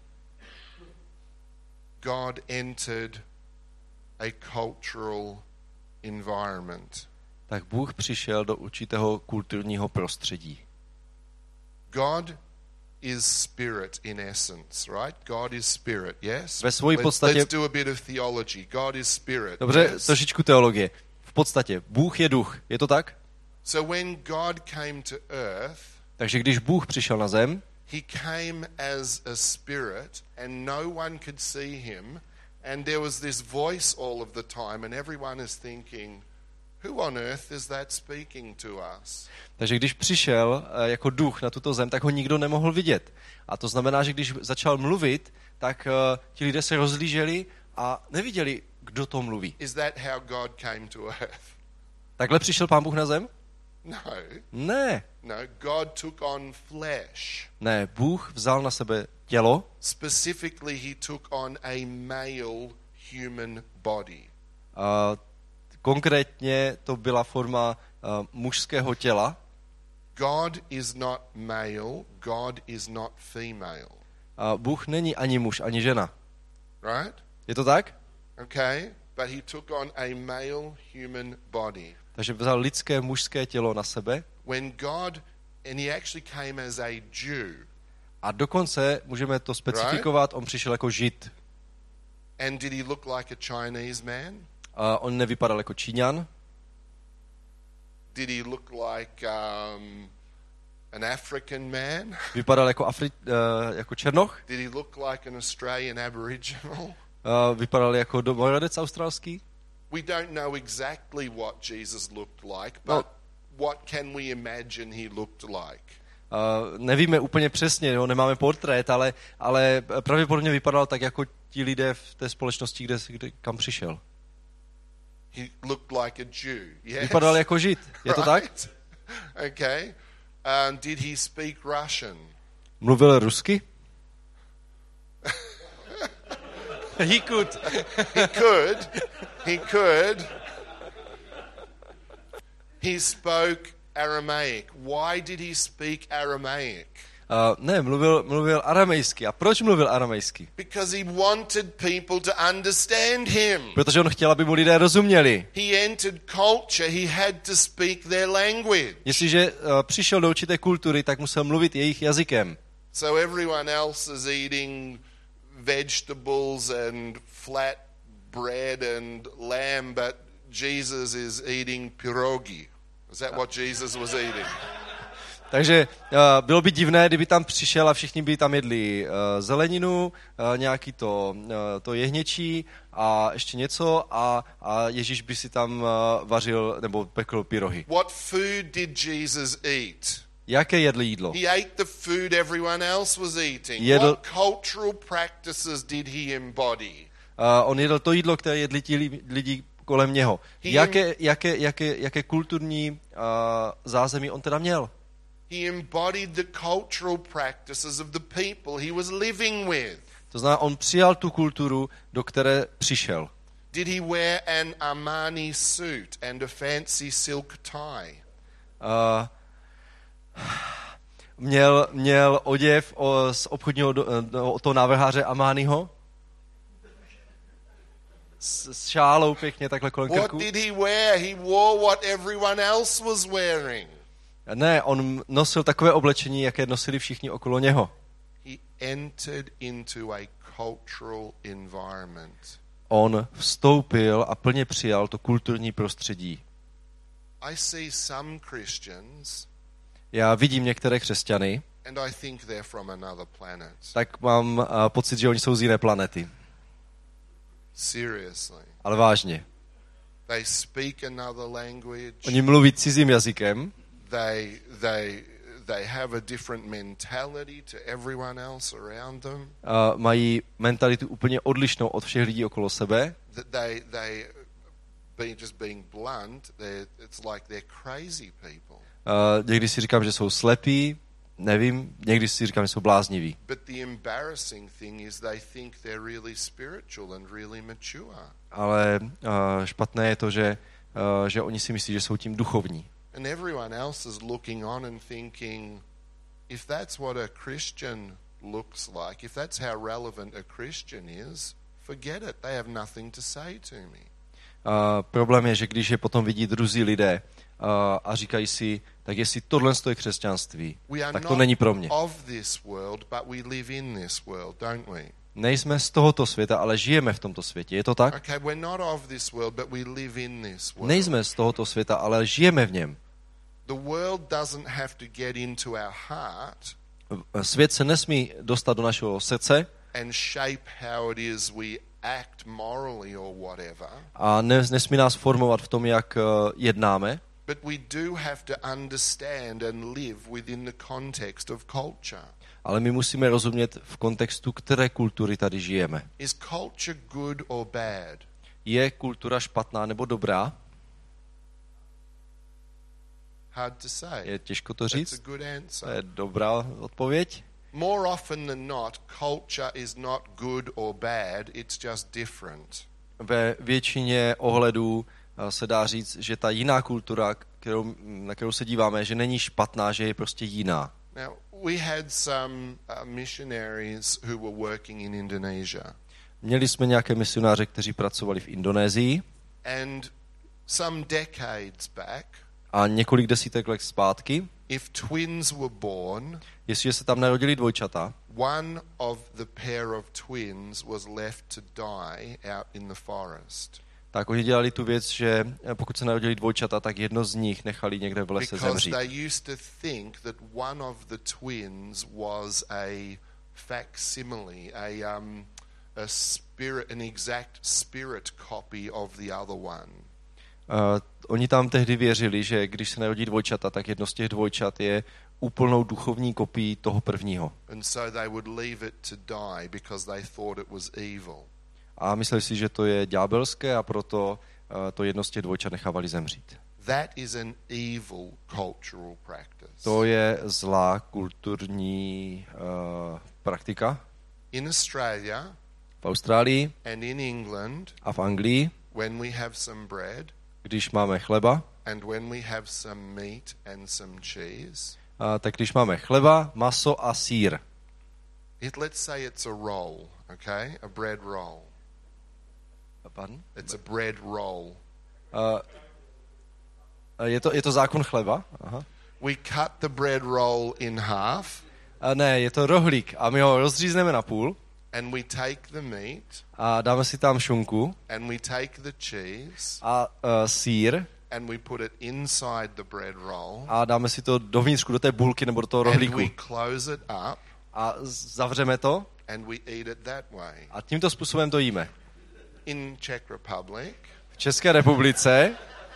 God entered a cultural environment. tak Bůh přišel do určitého kulturního prostředí. God is spirit in essence, right? God is spirit, yes? Ve svojí Let's- podstatě- Let's do a bit of theology. God is spirit. Dobře, yes? trošičku teologie. V podstatě Bůh je duch, je to tak? So when God came to earth, Takže když Bůh přišel na zem, he came as a spirit and no one could see him, and there was this voice all of the time and everyone is thinking, who on earth is that speaking to us? takže když přišel eh, jako duch na tuto zem, tak ho nikdo nemohl vidět. A to znamená, že když začal mluvit, tak uh, ti lidé se rozlíželi a neviděli, kdo to mluví. Is that how God came to earth? Takhle přišel Pán Bůh na zem? No. Ne. No, God took on flesh. Ne, Bůh vzal na sebe tělo. Specifically, he took on a male human body. A konkrétně to byla forma uh, mužského těla. God is not male, God is not female. A Bůh není ani muž, ani žena. Right? Je to tak? Okay? But he took on a male human body. Takže vzal lidské mužské tělo na sebe. When God, and he actually came as a Jew. A dokonce můžeme to specifikovat, on přišel jako Žid. And did he look like a Chinese man? A on nevypadal jako Číňan. Did he look like um, an African man? Vypadal jako, Afri- uh, jako Černoch. Did he look like an Australian Aboriginal? Uh, vypadal jako domorodec australský. We don't know exactly what Jesus looked like, but No. what can we imagine he looked like? Uh, nevíme úplně přesně, jo, nemáme portrét, ale, ale pravděpodobně vypadal tak jako ti lidé v té společnosti, kde, kde kam přišel. He looked like a Jew. Yes. Vypadal jako Žid. Je to tak? Right? Okay. Um, did he speak Russian? Mluvil rusky? He could. He could. He could. He spoke Aramaic. Why did he speak Aramaic? Uh, ne, mluvil, mluvil aramejsky. A proč mluvil aramejsky? Because he wanted people to understand him. Protože on chtěl, aby mu lidé rozuměli. He entered culture, he had to speak their language. Jestliže uh, přišel do určité kultury, tak musel mluvit jejich jazykem. So everyone else is eating vegetables and flat bread and lamb, but Jesus is eating pierogi. Is that what Jesus was eating? Takže uh, bylo by divné, kdyby tam přišel a všichni by tam jedli uh, zeleninu, uh, nějaký to, uh, to jehněčí a ještě něco a, a Ježíš by si tam uh, vařil nebo pekl pyrohy. What food did Jesus eat? Jaké jedli jídlo? He ate the food everyone else was eating. Jedl- What cultural practices did he embody? Uh, on jedl to jídlo, které jedli ti li- lidi kolem něho. Jaké, jaké, jaké, jaké kulturní uh, zázemí on teda měl? He embodied the cultural practices of the people he was living with. To znamená, on přijal tu kulturu, do které přišel. Did he wear an Armani suit and a fancy silk tie? Uh, měl, měl oděv o, z obchodního do, do, toho návrháře Armaniho s, s šálou pěkně takhle kolem What krku. did he wear? He wore what everyone else was wearing. Ne, on nosil takové oblečení, jaké nosili všichni okolo něho. He entered into a cultural environment. On vstoupil a plně přijal to kulturní prostředí. I see some Christians, Já vidím některé křesťany, and I think they're from another planet. tak mám uh, pocit, že oni jsou z jiné planety. Seriously. Ale vážně. They speak another language. Oni mluví cizím jazykem, They they they have a different mentality to everyone else around them. uh, mají mentalitu úplně odlišnou od všech lidí okolo sebe. That they they being just being blunt, they it's like they're crazy people. Uh, někdy si říkám, že jsou slepí, nevím, někdy si říkám, že jsou blázniví. But the embarrassing thing is they think they're really spiritual and really mature. Ale uh, špatné je to, že, uh, že oni si myslí, že jsou tím duchovní. And everyone else is looking on and thinking, if that's what a Christian looks like, if that's how relevant a Christian is, forget it. They have nothing to say to me. Uh, problém je, že když je potom vidí druzí lidé uh, a říkají si, tak jestli tohle je křesťanství, We are tak to not není pro mě. of this world, but we live in this world, don't we? Nejsme z tohoto světa, ale žijeme v tomto světě. Je to tak? Okay, we're not of this world, but we live in this world. Nejsme z tohoto světa, ale žijeme v něm. The world doesn't have to get into our heart Svět se nesmí dostat do našeho srdce and shape how it is we act morally or whatever. a nes, nesmí nás formovat v tom, jak uh, jednáme, But we do have to understand and live within the context of culture. ale my musíme rozumět v kontextu, které kultury tady žijeme. Is culture good or bad? Je kultura špatná nebo dobrá? Hard to say. Je těžko to That's a říct. good To answer. je dobrá odpověď. More often than not, culture is not good or bad, it's just different. Ve většině ohledů eh, se dá říct, že ta jiná kultura, kterou, na kterou se díváme, že není špatná, že je prostě jiná. Now, we had some uh, missionaries who were working in Indonesia. Měli jsme nějaké misionáře, kteří pracovali v Indonésii And some decades back, a několik desítek let zpátky, if twins were born, jestliže se tam narodili dvojčata, one of the pair of twins was left to die out in the forest. tak oni dělali tu věc, že pokud se narodili dvojčata, tak jedno z nich nechali někde v lese Because zemřít. they used to think that one of the twins was a facsimile, a, um, a spirit, an exact spirit copy of the other one. Uh, oni tam tehdy věřili, že když se narodí dvojčata, tak jedno z těch dvojčat je úplnou duchovní kopií toho prvního. And so they would leave it to die because they thought it was evil. A mysleli si, že to je ďábelské a proto uh, to jedno z těch dvojčat nechávali zemřít. That is an evil cultural practice. To je zlá kulturní uh, praktika. In Australia V Austrálii and in England, a v Anglii, when we have some bread když máme chleba, and when we have some meat and some cheese, uh, tak když máme chleba, maso a sýr, it, let's say it's a roll, okay? A bread roll. Pardon? It's a bread roll. Uh, je, to, je to zákon chleba? Aha. We cut the bread roll in half A ne, je to rohlík a my ho rozřízneme na půl and we take the meat a dáme si tam šunku and we take the cheese a uh, sýr and we put it inside the bread roll a dáme si to dovnitřku do té bulky nebo do toho and rohlíku we close it up a zavřeme to and we eat it that way. a tímto způsobem to jíme. In Czech Republic, V České republice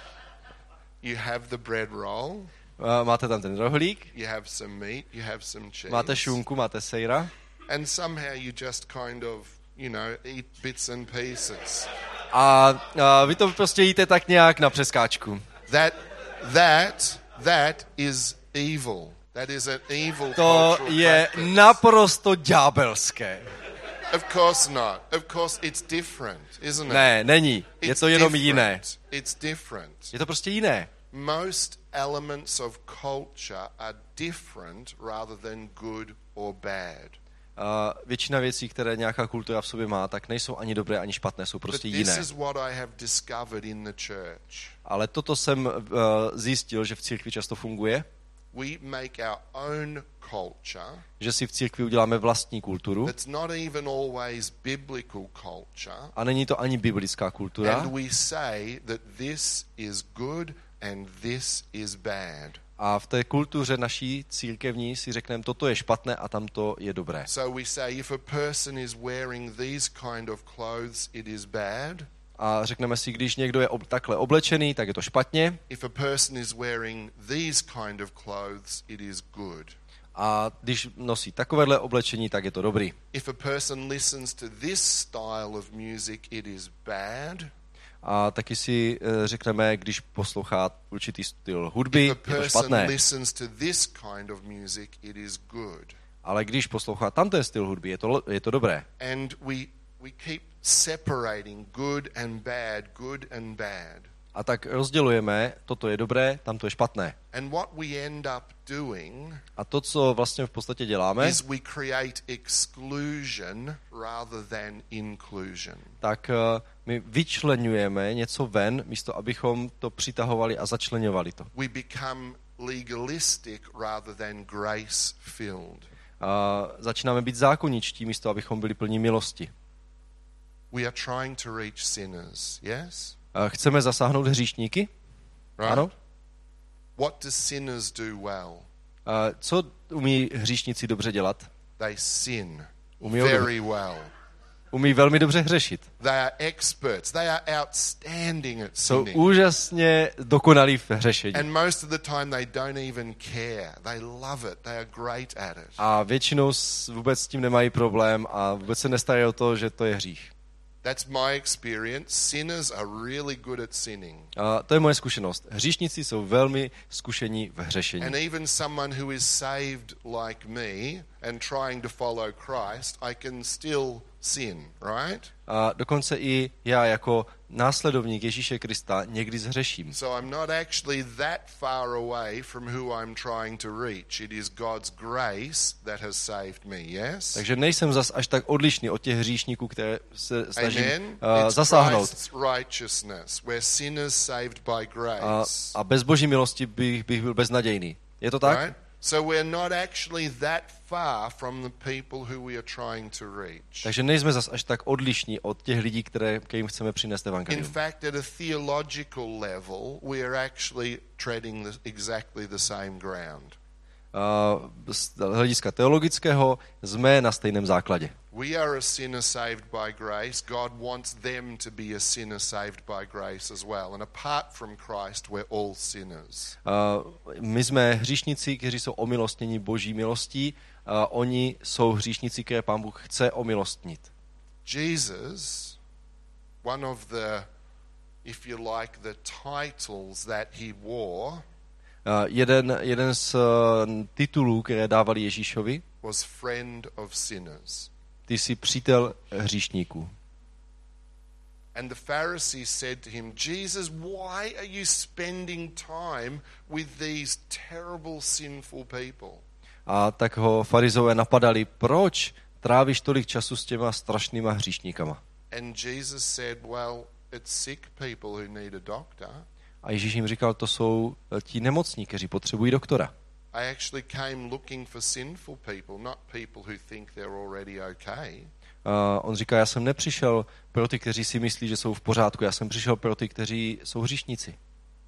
you have the bread roll, uh, máte tam ten rohlík, you have some meat, you have some cheese. máte šunku, máte sejra And somehow you just kind of, you know, eat bits and pieces. a uh, vy to prostě jíte tak nějak na přeskáčku. That that that is evil. That is an evil To cultural je practice. naprosto ďábelské. Of course not. Of course it's different, isn't it? Ne, není. Je It's to jenom different. jiné. It's different. Je to prostě jiné. Most elements of culture are different rather than good or bad. Uh, většina věcí, které nějaká kultura v sobě má, tak nejsou ani dobré, ani špatné, jsou But prostě this jiné. is what I have discovered in the church. Ale toto jsem uh, zjistil, že v církvi často funguje, We make our own culture že si v církvi uděláme vlastní kulturu that's not even always biblical culture. a není to ani biblická kultura And we say that this is good and this is bad. a v té kultuře naší církevní si řekneme, toto je špatné a tamto je dobré. So we say if a person is wearing these kind of clothes, it is bad. A řekneme si, když někdo je ob- takhle oblečený, tak je to špatně. If a person is wearing these kind of clothes, it is good. A když nosí takovéhle oblečení, tak je to dobrý. If a person listens to this style of music, it is bad. A taky si uh, řekneme, když poslouchá určitý styl hudby, If a je to person špatné. listens to this kind of music, it is good. Ale když poslouchá tamten styl hudby, je to, je to dobré. And we we keep separating good and bad, good and bad. A tak rozdělujeme, toto je dobré, tamto je špatné. And what we end up doing A to, co vlastně v podstatě děláme, is we create exclusion rather than inclusion. tak uh, my vyčleňujeme něco ven, místo abychom to přitahovali a začleňovali to. We become legalistic rather than grace-filled. A začínáme být zákoničtí, místo abychom byli plní milosti. We are trying to reach sinners, yes? A chceme zasáhnout hříšníky? Right? Ano. What do sinners do well? A co umí hříšníci dobře dělat? They sin Umí very well. Umí velmi dobře hřešit. They are experts. They are outstanding at Jsou sinning. úžasně dokonalí v hřešení. And most of the time they don't even care. They love it. They are great at it. A většinou s- vůbec s tím nemají problém a vůbec se nestarají o to, že to je hřích. That's my experience. Sinners are really good at sinning. A to je moje zkušenost. Hříšníci jsou velmi zkušení v hřešení. And even someone who is saved like me and trying to follow Christ, I can still sin, right? A dokonce i já jako následovník Ježíše Krista někdy zhřeším. So I'm not actually that far away from who I'm trying to reach. It is God's grace that has saved me, yes? Takže nejsem zas až tak odlišný od těch hříšníků, které se snažím Amen. uh, It's zasáhnout. Christ's righteousness. We're sinners saved by A, grace. a bez boží milosti bych, bych byl beznadějný. Je to tak? Right? So we're not actually that far from the people who we are trying to reach. Takže nejsme zas až tak odlišní od těch lidí, které, kterým chceme přinést In evangelium. fact, at a theological level, we are actually treading the, exactly the same ground. Uh, z hlediska teologického jsme na stejném základě. We are a sinner saved by grace. God wants them to be a sinner saved by grace as well. And apart from Christ, we're all sinners. Uh, my jsme hříšníci, kteří jsou omilostněni boží milostí. Uh, oni jsou hříšníci, které Pán Bůh chce omilostnit. Jesus, one of the, if you like, the titles that he wore, Uh, jeden, jeden z uh, titulů, které dávali Ježíšovi, was friend of sinners. ty jsi přítel hříšníků. And the Pharisees said to him, Jesus, why are you spending time with these terrible, sinful people? A tak ho farizové napadali, proč trávíš tolik času s těma strašnýma hříšníkama? And Jesus said, well, it's sick people who need a doctor. A Ježíš jim říkal, to jsou ti nemocní, kteří potřebují doktora. I actually came looking for sinful people, not people who think they're already okay. Uh, on říká, já jsem nepřišel pro ty, kteří si myslí, že jsou v pořádku, já jsem přišel pro ty, kteří jsou hříšníci.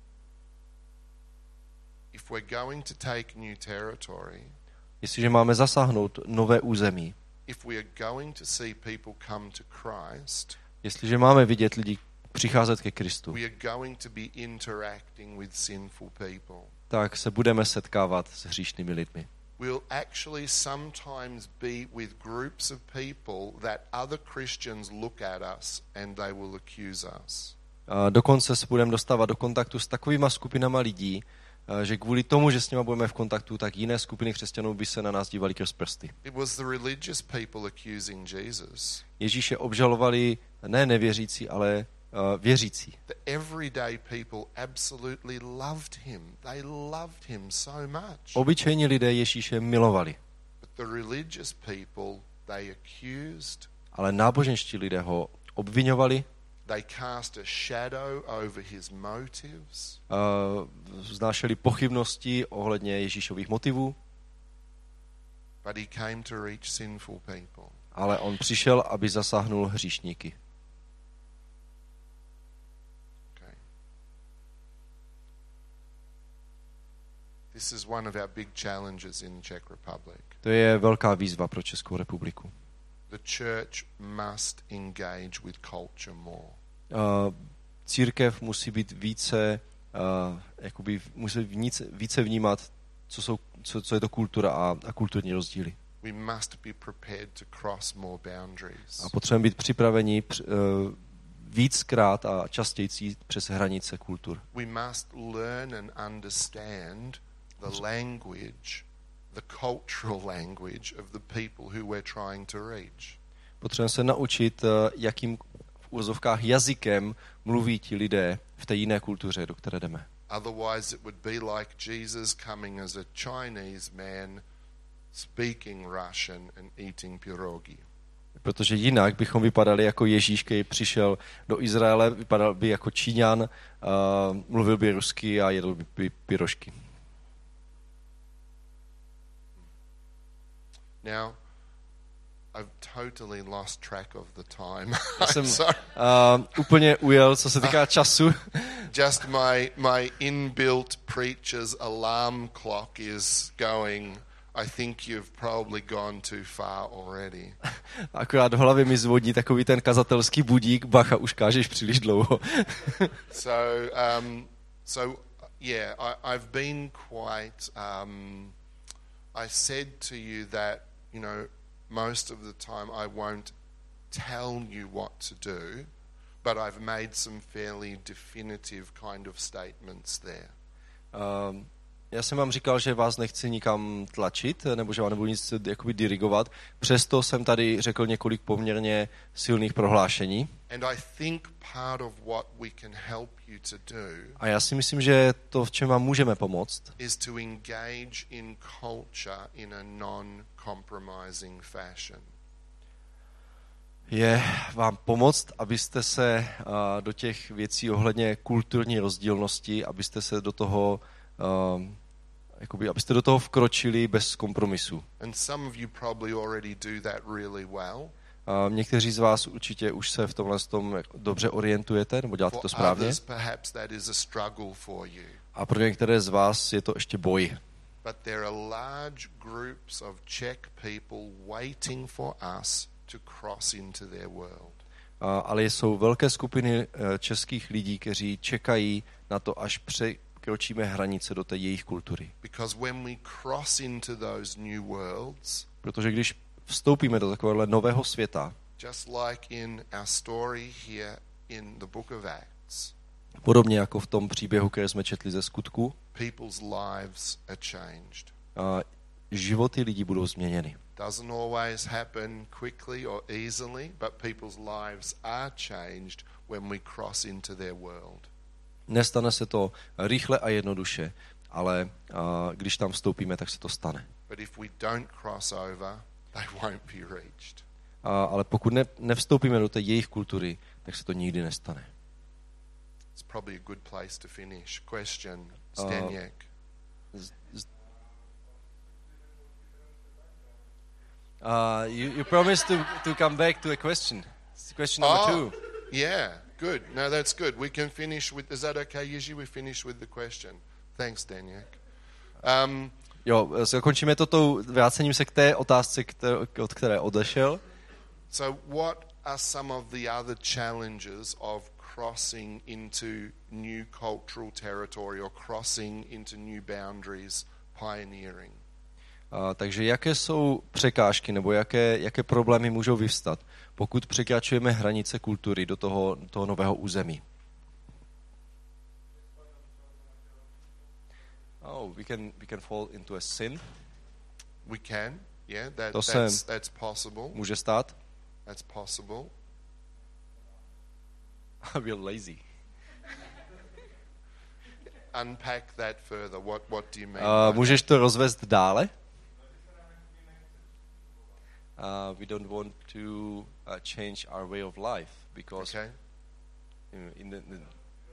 If we're going to take new territory, Jestliže máme zasáhnout nové území, if we are going to see people come to Christ, jestliže máme vidět lidi přicházet ke Kristu, we are going to be interacting with sinful people. tak se budeme setkávat s hříšnými lidmi. We'll actually sometimes be with groups of people that other Christians look at us and they will accuse us. A dokonce se budeme dostávat do kontaktu s takovýma skupinama lidí, že kvůli tomu, že s nimi budeme v kontaktu, tak jiné skupiny křesťanů by se na nás dívali krz prsty. It was the religious people accusing Jesus. Ježíše obžalovali ne nevěřící, ale uh, věřící. The everyday people absolutely loved him. They loved him so much. Obyčejní lidé Ježíše milovali, But the religious people, they accused, ale náboženští lidé ho obviňovali, they cast a shadow over his motives. uh, vznášeli pochybnosti ohledně Ježíšových motivů, But he came to reach sinful people. ale on přišel, aby zasáhnul hříšníky. Okay. This is one of our big challenges in Czech Republic. To je velká výzva pro Českou republiku. The church must engage with culture more. Uh, církev musí být více, uh, jakoby musí více, více vnímat, co, jsou, co, co je to kultura a, a kulturní rozdíly. We must be prepared to cross more boundaries. A potřebujeme být připraveni uh, víckrát a častěji jít přes hranice kultur. We must learn and understand the language, the cultural language of the people who we're trying to reach. Potřebujeme se naučit, uh, jakým v úvozovkách jazykem mluví ti lidé v té jiné kultuře, do které jdeme. Otherwise it would be like Jesus coming as a Chinese man speaking Russian and eating pierogi. Protože jinak bychom vypadali jako Ježíš, který přišel do Izraele, vypadal by jako Číňan, uh, mluvil by rusky a jedl by pyrošky. Now, I've totally lost track of the time. Já jsem I'm sorry. uh, úplně ujel, co se týká času. Just my my inbuilt preacher's alarm clock is going, I think you've probably gone too far already. Akorát v hlavě mi zvodí takový ten kazatelský budík, bacha, už kážeš příliš dlouho. So, um, so yeah, I, I've been quite, um, I said to you that, you know, most of the time I won't tell you what to do, but I've made some fairly definitive kind of statements there. Um, já jsem vám říkal, že vás nechci nikam tlačit, nebo že vám nebudu nic jakoby dirigovat. Přesto jsem tady řekl několik poměrně silných prohlášení. And I think part of what we can help you to do A já si myslím, že to, v čem vám můžeme pomoct, is to engage in culture in a non-compromising fashion. je vám pomoct, abyste se uh, do těch věcí ohledně kulturní rozdílnosti, abyste se do toho uh, jakoby, abyste do toho vkročili bez kompromisu. And some of you probably already do that really well. Uh, někteří z vás určitě už se v tomhle tom dobře orientujete, nebo děláte to For správně. others, perhaps that is a struggle for you. A pro některé z vás je to ještě boj. But there are large groups of Czech people waiting for us to cross into their world. Uh, ale jsou velké skupiny uh, českých lidí, kteří čekají na to, až překročíme hranice do té jejich kultury. Because when we cross into those new worlds, Protože když vstoupíme do takového nového světa, just like in our story here in the book of Acts, podobně jako v tom příběhu, který jsme četli ze Skutku, people's lives are changed. uh, životy lidí budou změněny. Doesn't always happen quickly or easily, but people's lives are changed when we cross into their world. Nestane se to rychle a jednoduše, ale uh, když tam vstoupíme, tak se to stane. But if we don't cross over, they won't be reached. Uh, ale pokud ne, nevstoupíme do té jejich kultury, tak se to nikdy nestane. It's probably a good place to finish. Question, Staniek. Z, z, uh, you, you promised to, to come back to a question. It's question number Oh, two. yeah, good. No, that's good. We can finish with, is that okay, Yishi? We finish with the question. Thanks, Staniek. Um, Jo, zakončíme to tou vrácením se k té otázce, které, od které odešel. so what are some of the other challenges of crossing into new cultural territory or crossing into new boundaries, pioneering? Uh, takže jaké jsou překážky nebo jaké, jaké problémy můžou vyvstat, pokud překračujeme hranice kultury do toho, do toho nového území? Oh, we can we can fall into a sin. We can, yeah, that, To se that's, that's possible. může stát. That's possible. We're lazy. Unpack that further. What, what do you mean? Uh, by můžeš to rozvést dále? Uh, we don't want to uh, change our way of life because Okay. in, in the, the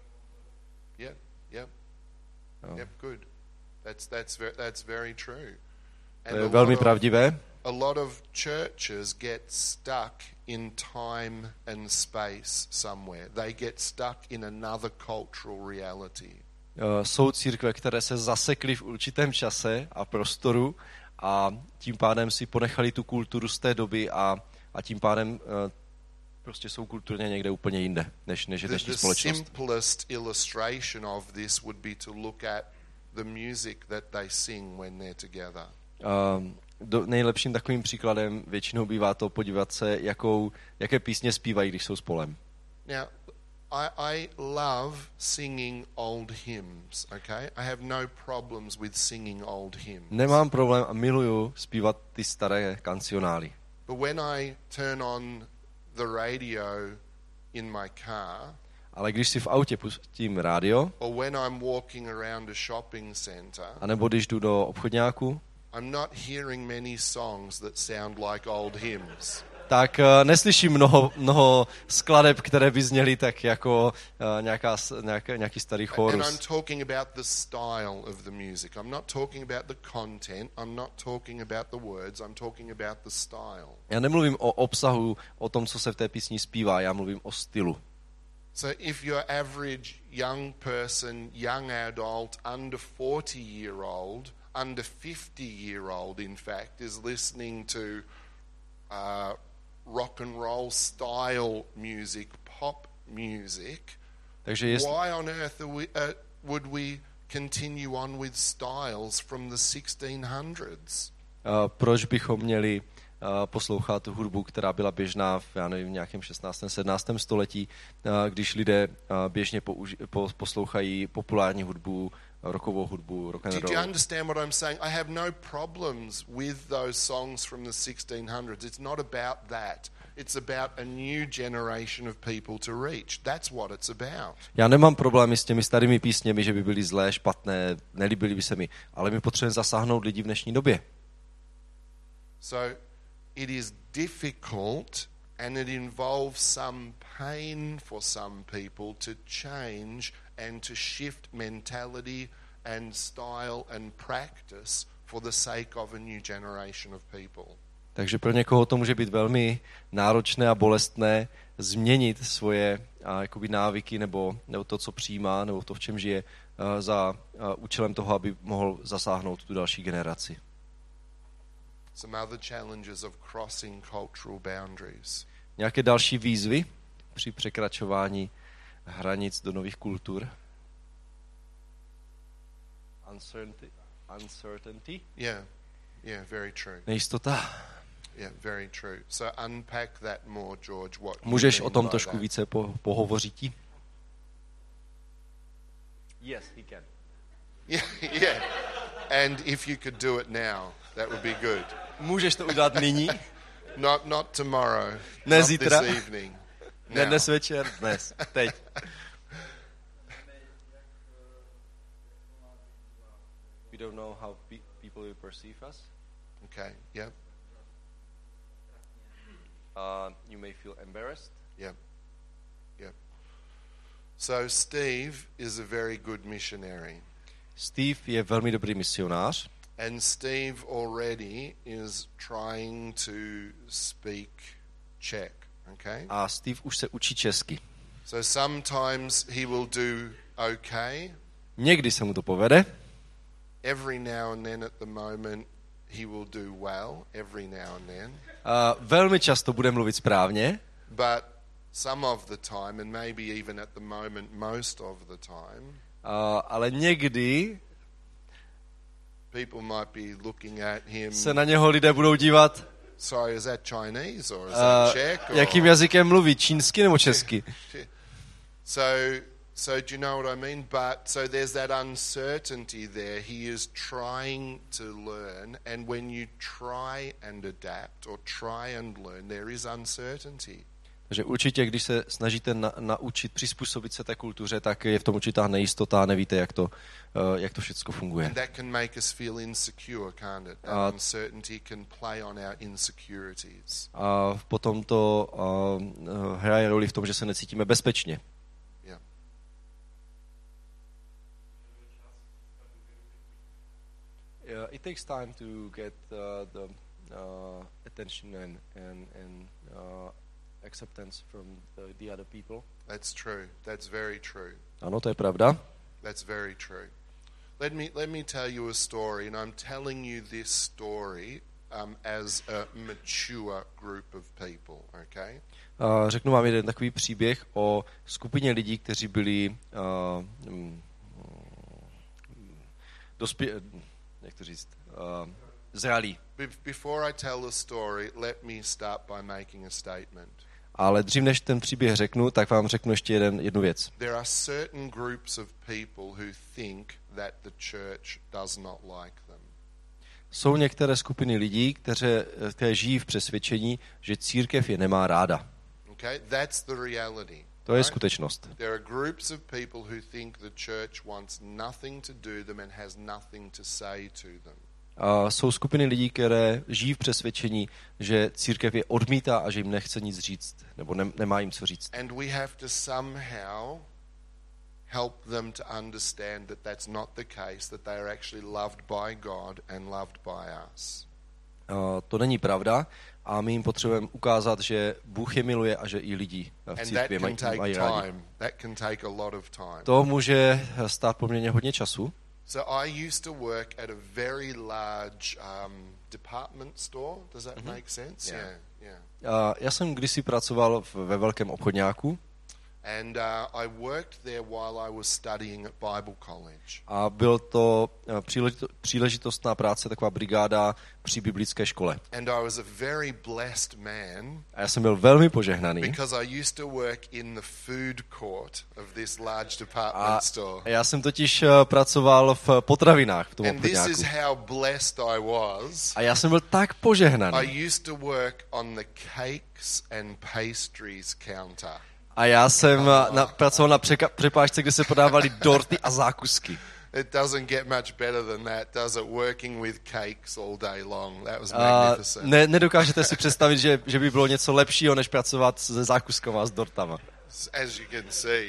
Yeah, yeah, oh, yep, good. That's that's very that's very true. to je a velmi lot of- pravdivé. A lot of churches get stuck in time and space somewhere. They get stuck in another cultural reality. Uh, jsou církve, které se zasekly v určitém čase a prostoru a tím pádem si ponechali tu kulturu z té doby a, a tím pádem uh, prostě jsou kulturně někde úplně jinde, než, než je The, dnešní the společnost. simplest illustration of this would be to look at the music that they sing when they're together. Uh, do, nejlepším takovým příkladem většinou bývá to podívat se, jakou, jaké písně zpívají, když jsou spolem. Now, I, I love singing old hymns, okay? I have no problems with singing old hymns. Nemám problém a miluju zpívat ty staré kancionály. But when I turn on the radio in my car, Ale když si v autě pustím rádio, or when I'm walking around a shopping center, anebo když jdu do obchodňáku, I'm not hearing many songs that sound like old hymns. tak uh, neslyším mnoho, mnoho skladeb, které by zněly tak jako uh, nějaká, nějaká, nějaký starý And I'm chorus. talking about the style of the music. I'm not talking about the content. I'm not talking about the words. I'm talking about the style. Já nemluvím o obsahu, o tom, co se v té písni zpívá, já mluvím o stylu. So if your average young person, young adult, under forty year old, under fifty year old in fact, is listening to uh, rock and roll style music, pop music, Takže jest, why on earth are we, uh, would we continue on with styles from the sixteen hundreds? uh, proč bychom měli poslouchat hudbu, která byla běžná v, já nevím, v nějakém šestnáctém sedmnáctém století, když lidé běžně použi- po, poslouchají populární hudbu, rockovou hudbu, rock and roll. Do you understand what I'm saying? I have no problems with those songs from the sixteen hundreds. It's not about that. It's about a new generation of people to reach. That's what it's about. Já nemám problémy s těmi starými písněmi, že by byly zlé, špatné, nelíbily by se mi, ale my potřebujeme zasáhnout lidi v dnešní době. So it is difficult and it involves some pain for some people to change and to shift mentality and style and practice for the sake of a new generation of people. Takže pro někoho to může být velmi náročné a bolestné změnit svoje a, jakoby návyky nebo, nebo to, co přijímá, nebo to, v čem žije, a, za a, účelem toho, aby mohl zasáhnout tu další generaci. Some other challenges of crossing cultural boundaries. Nějaké další výzvy při překračování hranic do nových kultur? Uncertainty. Uncertainty? Yeah, yeah, very true. Nejistota. Yeah, very true. So unpack that more, George. What you Můžeš mean o tom by trošku that? více po, pohovořit? Yes, he can. Yeah, yeah. And if you could do it now, that would be good. Můžeš to udělat nyní? Not not tomorrow. Ne not zítra. this evening. Ne Now. dnes večer, dnes, teď. We don't know how pe- people will perceive us. Okay. Yep. Uh, you may feel embarrassed. Yep. Yep. So Steve is a very good missionary. Steve je velmi dobrý misionář. And Steve already is trying to speak Czech, okay? A Steve už se učí česky. So sometimes he will do okay. Někdy se mu to povede. Every now and then at the moment he will do well, every now and then. Uh, velmi často bude mluvit správně, But some of the time, and maybe even at the moment most of the time, uh, ale někdy people might be looking at him. se na něho lidé budou dívat, Sorry, is that Chinese or is that uh, Czech? Or? jakým jazykem mluví, čínsky nebo česky. So, so do you know what I mean? But so there's that uncertainty there. He is trying to learn, and when you try and adapt or try and learn, there is uncertainty. Takže určitě, když se snažíte na, naučit, přizpůsobit se té kultuře, tak je v tom určitá nejistota, nevíte, jak to, uh, jak to všechno funguje. And that can make us feel insecure, can't it? That A- uncertainty can play on our insecurities. A potom to uh, hraje roli v tom, že se necítíme bezpečně. Yeah. Yeah, it takes time to get uh, the uh, attention and, and, and uh, acceptance from the, the other people. That's true. That's very true. Ano, to je pravda. That's very true. Let me let me tell you a story, and I'm telling you this story um, as a mature group of people. Okay. Uh, řeknu vám jeden takový příběh o skupině lidí, kteří byli uh, mm, dospě... jak to říct? Uh, zralí. Be- before I tell the story, let me start by making a statement. Ale dřív než ten příběh řeknu, tak vám řeknu ještě jeden, jednu věc. There are certain groups of people who think that the church does not like them. Jsou některé skupiny lidí, které, které žijí v přesvědčení, že církev je nemá ráda. Okay, that's the reality. To je right? skutečnost. There are groups of people who think the church wants nothing to do them and has nothing to say to them. A jsou skupiny lidí, které žijí v přesvědčení, že církev je odmítá a že jim nechce nic říct, nebo ne, nemá jim co říct. And we have to somehow help them to understand that that's not the case, that they are actually loved by God and loved by us. A to není pravda a my jim potřebujeme ukázat, že Bůh je miluje a že i lidi v And that církvi can mají, take mají rádi. time. That can take a lot of time. To může stát poměrně hodně času. So I used to work at a very large um, department store. Does that make sense? Yeah. Yeah, yeah. A já jsem kdysi pracoval v- ve velkém obchodňáku And uh, I worked there while I was studying at Bible College. A byl to příležito- příležitostná práce, taková brigáda při biblické škole. And I was a very blessed man. A já jsem byl velmi požehnaný. Because I used to work in the food court of this large A department store. já jsem totiž uh, pracoval v potravinách v tom And this is obchodňáku. how blessed I was. A já jsem byl tak požehnaný. I used to work on the cakes and pastries counter. A já jsem na, pracoval na překa- přepážce, kde se podávaly dorty a zákusky. It doesn't get much better than that, does it? Working with cakes all day long. That was A magnificent. ne, nedokážete si představit, že, že by bylo něco lepšího, než pracovat se zákuskama a s dortama. As you can see.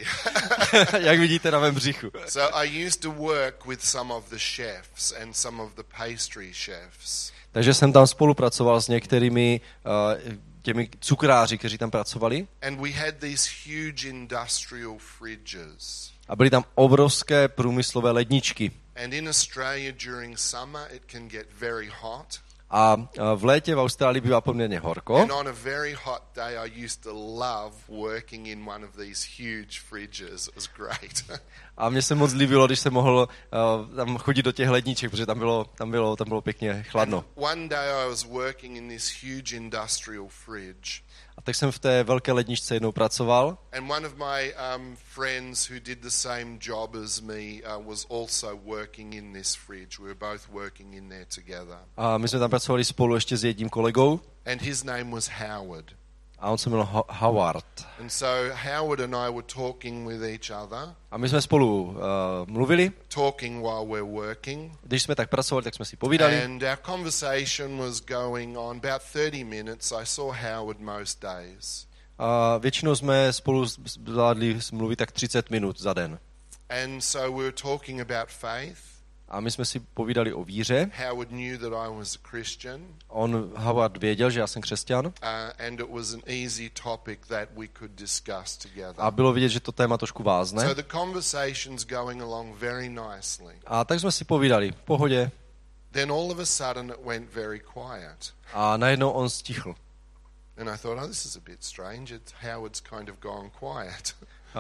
Jak vidíte na mém břichu. So I used to work with some of the chefs and some of the pastry chefs. Takže jsem tam spolupracoval s některými uh, těmi cukráři, kteří tam pracovali. And we had these huge industrial fridges. A byly tam obrovské průmyslové ledničky. And in Australia during summer it can get very hot. A v létě v Austrálii bývá poměrně horko. And on a very hot day I used to love working in one of these huge fridges. It was great. A mně se moc líbilo, když jsem mohl uh, tam chodit do těch ledniček, protože tam bylo, tam bylo, tam bylo pěkně chladno. And one day I was working in this huge industrial fridge. A tak jsem v té velké ledničce jednou pracoval. And one of my um, friends who did the same job as me uh, was also working in this fridge. We were both working in there together. A my jsme tam pracovali spolu ještě s jedním kolegou. And his name was Howard. A on se jmenoval Ho- Howard. And so Howard and I were talking with each other. A my jsme spolu uh, mluvili. Talking while we're working. Když jsme tak pracovali, tak jsme si povídali. And our conversation was going on about thirty minutes. I saw Howard most days. A většinou jsme spolu zvládli mluvit tak třicet minut za den. And so we were talking about faith. A my jsme si povídali o víře. Howard knew that I was a Christian. On, Howard, věděl, že já jsem křesťan. Uh, and it was an easy topic that we could discuss together. A bylo vidět, že to téma trošku vázne. So the conversation's going along very nicely. A tak jsme si povídali v pohodě. Then all of a sudden it went very quiet. A najednou on stichl. And I thought, oh, this is a bit strange. It's Howard's kind of gone quiet.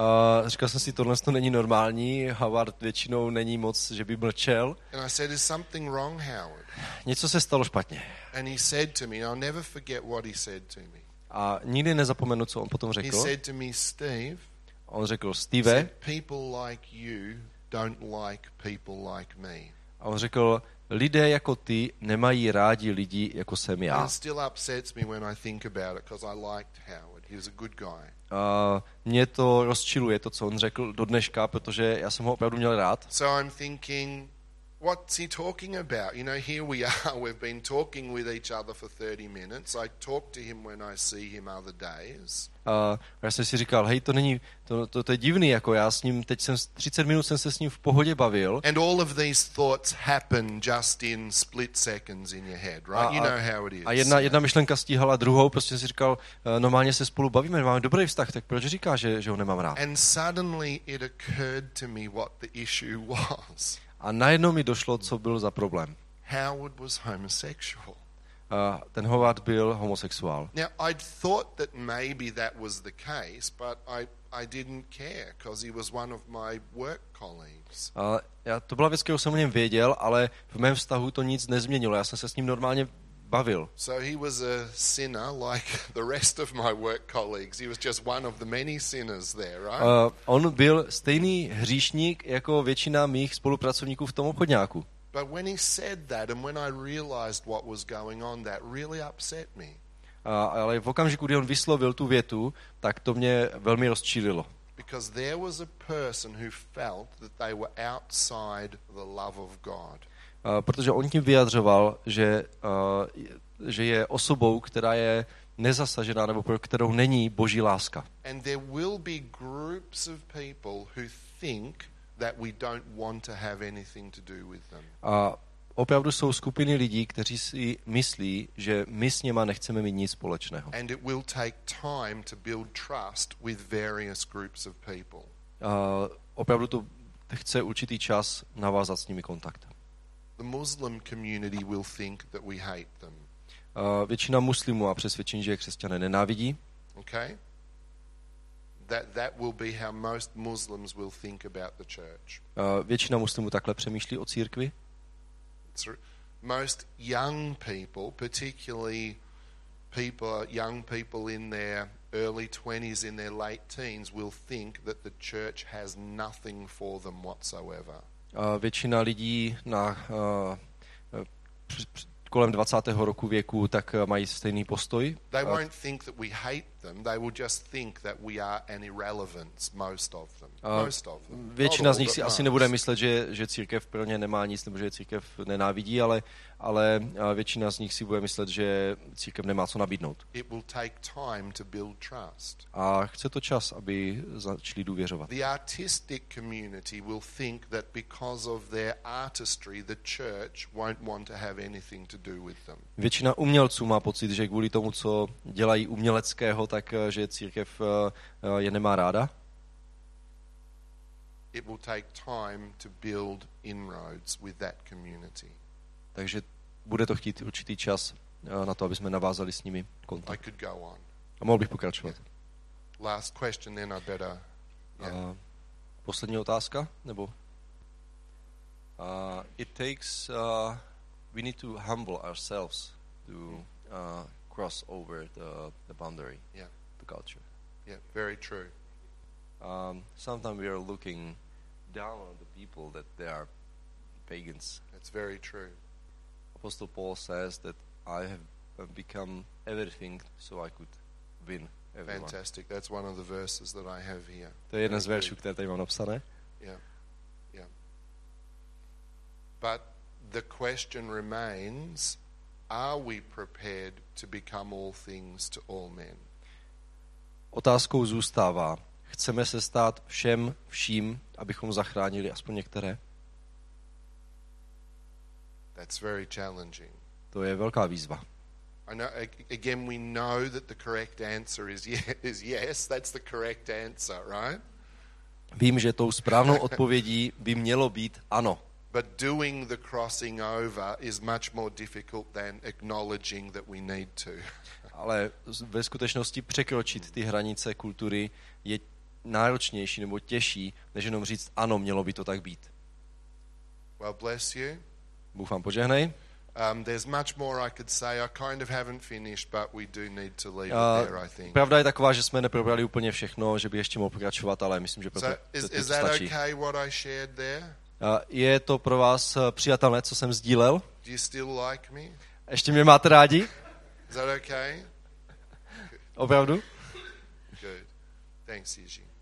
A říkal jsem si, tohle to není normální. Howard většinou není moc, že by mlčel. And I said, is something wrong, Howard? Něco se stalo špatně. And he said to me, I'll never forget what he said to me. A nikdy nezapomenu, co on potom He řekl. said to me, Steve, On řekl, he Steve, said, people like you don't like people like me. a on řekl, lidé jako ty nemají rádi lidi, jako jsem And já. it still upsets me when I think about it because I liked Howard. He was a good guy. A mě to rozčiluje, to, co on řekl do dneška, protože já jsem ho opravdu měl rád. So I'm thinking, what's he talking about? You know, here we are. We've been talking with each other for thirty minutes. I talk to him when I see him other days. A já jsem si říkal, hej, to není, to, to, to je divný, jako já s ním, teď jsem třicet minut jsem se s ním v pohodě bavil. And all of these thoughts happen just in split seconds in your head, right? You know how it is. A jedna, jedna myšlenka stíhala druhou, prostě jsem si říkal, normálně se spolu bavíme, máme dobrý vztah, tak proč říká, že, že ho nemám rád? And suddenly it occurred to me what the issue was. A najednou mi došlo, co byl za problém. Howard was homosexual. Uh, ten Howard byl homosexuál. Now, I'd thought that maybe that was the case, but I, I didn't care because he was one of my work colleagues. Uh, já, to byla věc, kterou jsem o něm věděl, ale v mém vztahu to nic nezměnilo. Já jsem se s ním normálně bavil. So he was a sinner like the rest of my work colleagues. He was just one of the many sinners there, right? Uh, on byl stejný hříšník jako většina mých spolupracovníků v tom obchodňáku. But when he said that and when I realized what was going on, that really upset me. Uh, ale v okamžiku, kdy on vyslovil tu větu, tak to mě velmi rozčílilo. Because there was a person who felt that they were outside the love of God. Uh, protože on tím vyjadřoval, že, uh, že je osobou, která je nezasažená nebo pro kterou není boží láska. And there will be groups of people who think that we don't want to have anything to do with them. A opravdu jsou skupiny lidí, kteří si myslí, že my s něma nechceme mít nic společného. And it will take time to build trust with various groups of people. A opravdu to chce určitý čas navázat s nimi kontakt. The Muslim community will think that we hate them. A většina muslimů a přesvědčení, že je křesťané nenávidí. Okay? that that will be how most Muslims will think about the church. Uh, většina muslimů takhle přemýšlí o církvi. Most young people, particularly people, young people in their early twenties, in their late teens, will think that the church has nothing for them whatsoever. Uh, většina lidí na uh, při, při, kolem dvacátého roku věku tak mají stejný postoj. They won't think that we hate them, they will just think that we are an irrelevance, most of them. Uh, most of them. Většina Not z all, nich si but asi most. nebude myslet, že, že církev pro ně nemá nic, nebo že církev nenávidí, ale, ale většina z nich si bude myslet, že církev nemá co nabídnout. It will take time to build trust. A chce to čas, aby začali důvěřovat. The artistic community will think that because of their artistry, the church won't want to have anything to do with them. Většina umělců má pocit, že kvůli tomu, co dělají uměleckého, tak že církev je nemá ráda. It will take time to build inroads with that community. Takže bude to chtít určitý čas na to, aby jsme navázali s nimi I kontakt. could go on. A mohl bych pokračovat. Last question, then I better. Yeah. Uh, poslední otázka, nebo? Uh, it takes, uh, we need to humble ourselves to uh, cross over the, the boundary, Yeah. the culture. Yeah, very true. Um, sometimes we are looking down on the people that they are pagans. That's very true. Apostle Paul says that I have become everything so I could win everyone. Fantastic. That's one of the verses that I have here. To je jeden z Very veršů, good. které tady mám napsané. Yeah. Yeah. But the question remains, are we prepared to become all things to all men? Otázkou zůstává, chceme se stát všem vším, abychom zachránili aspoň některé? That's very challenging. To je velká výzva. I know, again, we know that the correct answer is yes, is yes. That's the correct answer, right? Vím, že tou správnou odpovědí by mělo být ano. But doing the crossing over is much more difficult than acknowledging that we need to. Ale ve skutečnosti překročit ty hranice kultury je náročnější nebo těžší, než jenom říct ano, mělo by to tak být. Well, bless you. Bůh vám požehnej. Um, there's much more I could say. I kind of haven't finished, but we do need to leave Uh, it there, I think. Pravda je taková, že jsme neprobrali úplně všechno, že by ještě mohl pokračovat, ale myslím, že proto So, is, to, to is that stačí. okay what I shared there? Uh, je to pro vás uh, přijatelné, co jsem sdílel? Do you still like me? Ještě mě máte rádi? Is that okay? Opravdu? Good. Thanks, Eugene.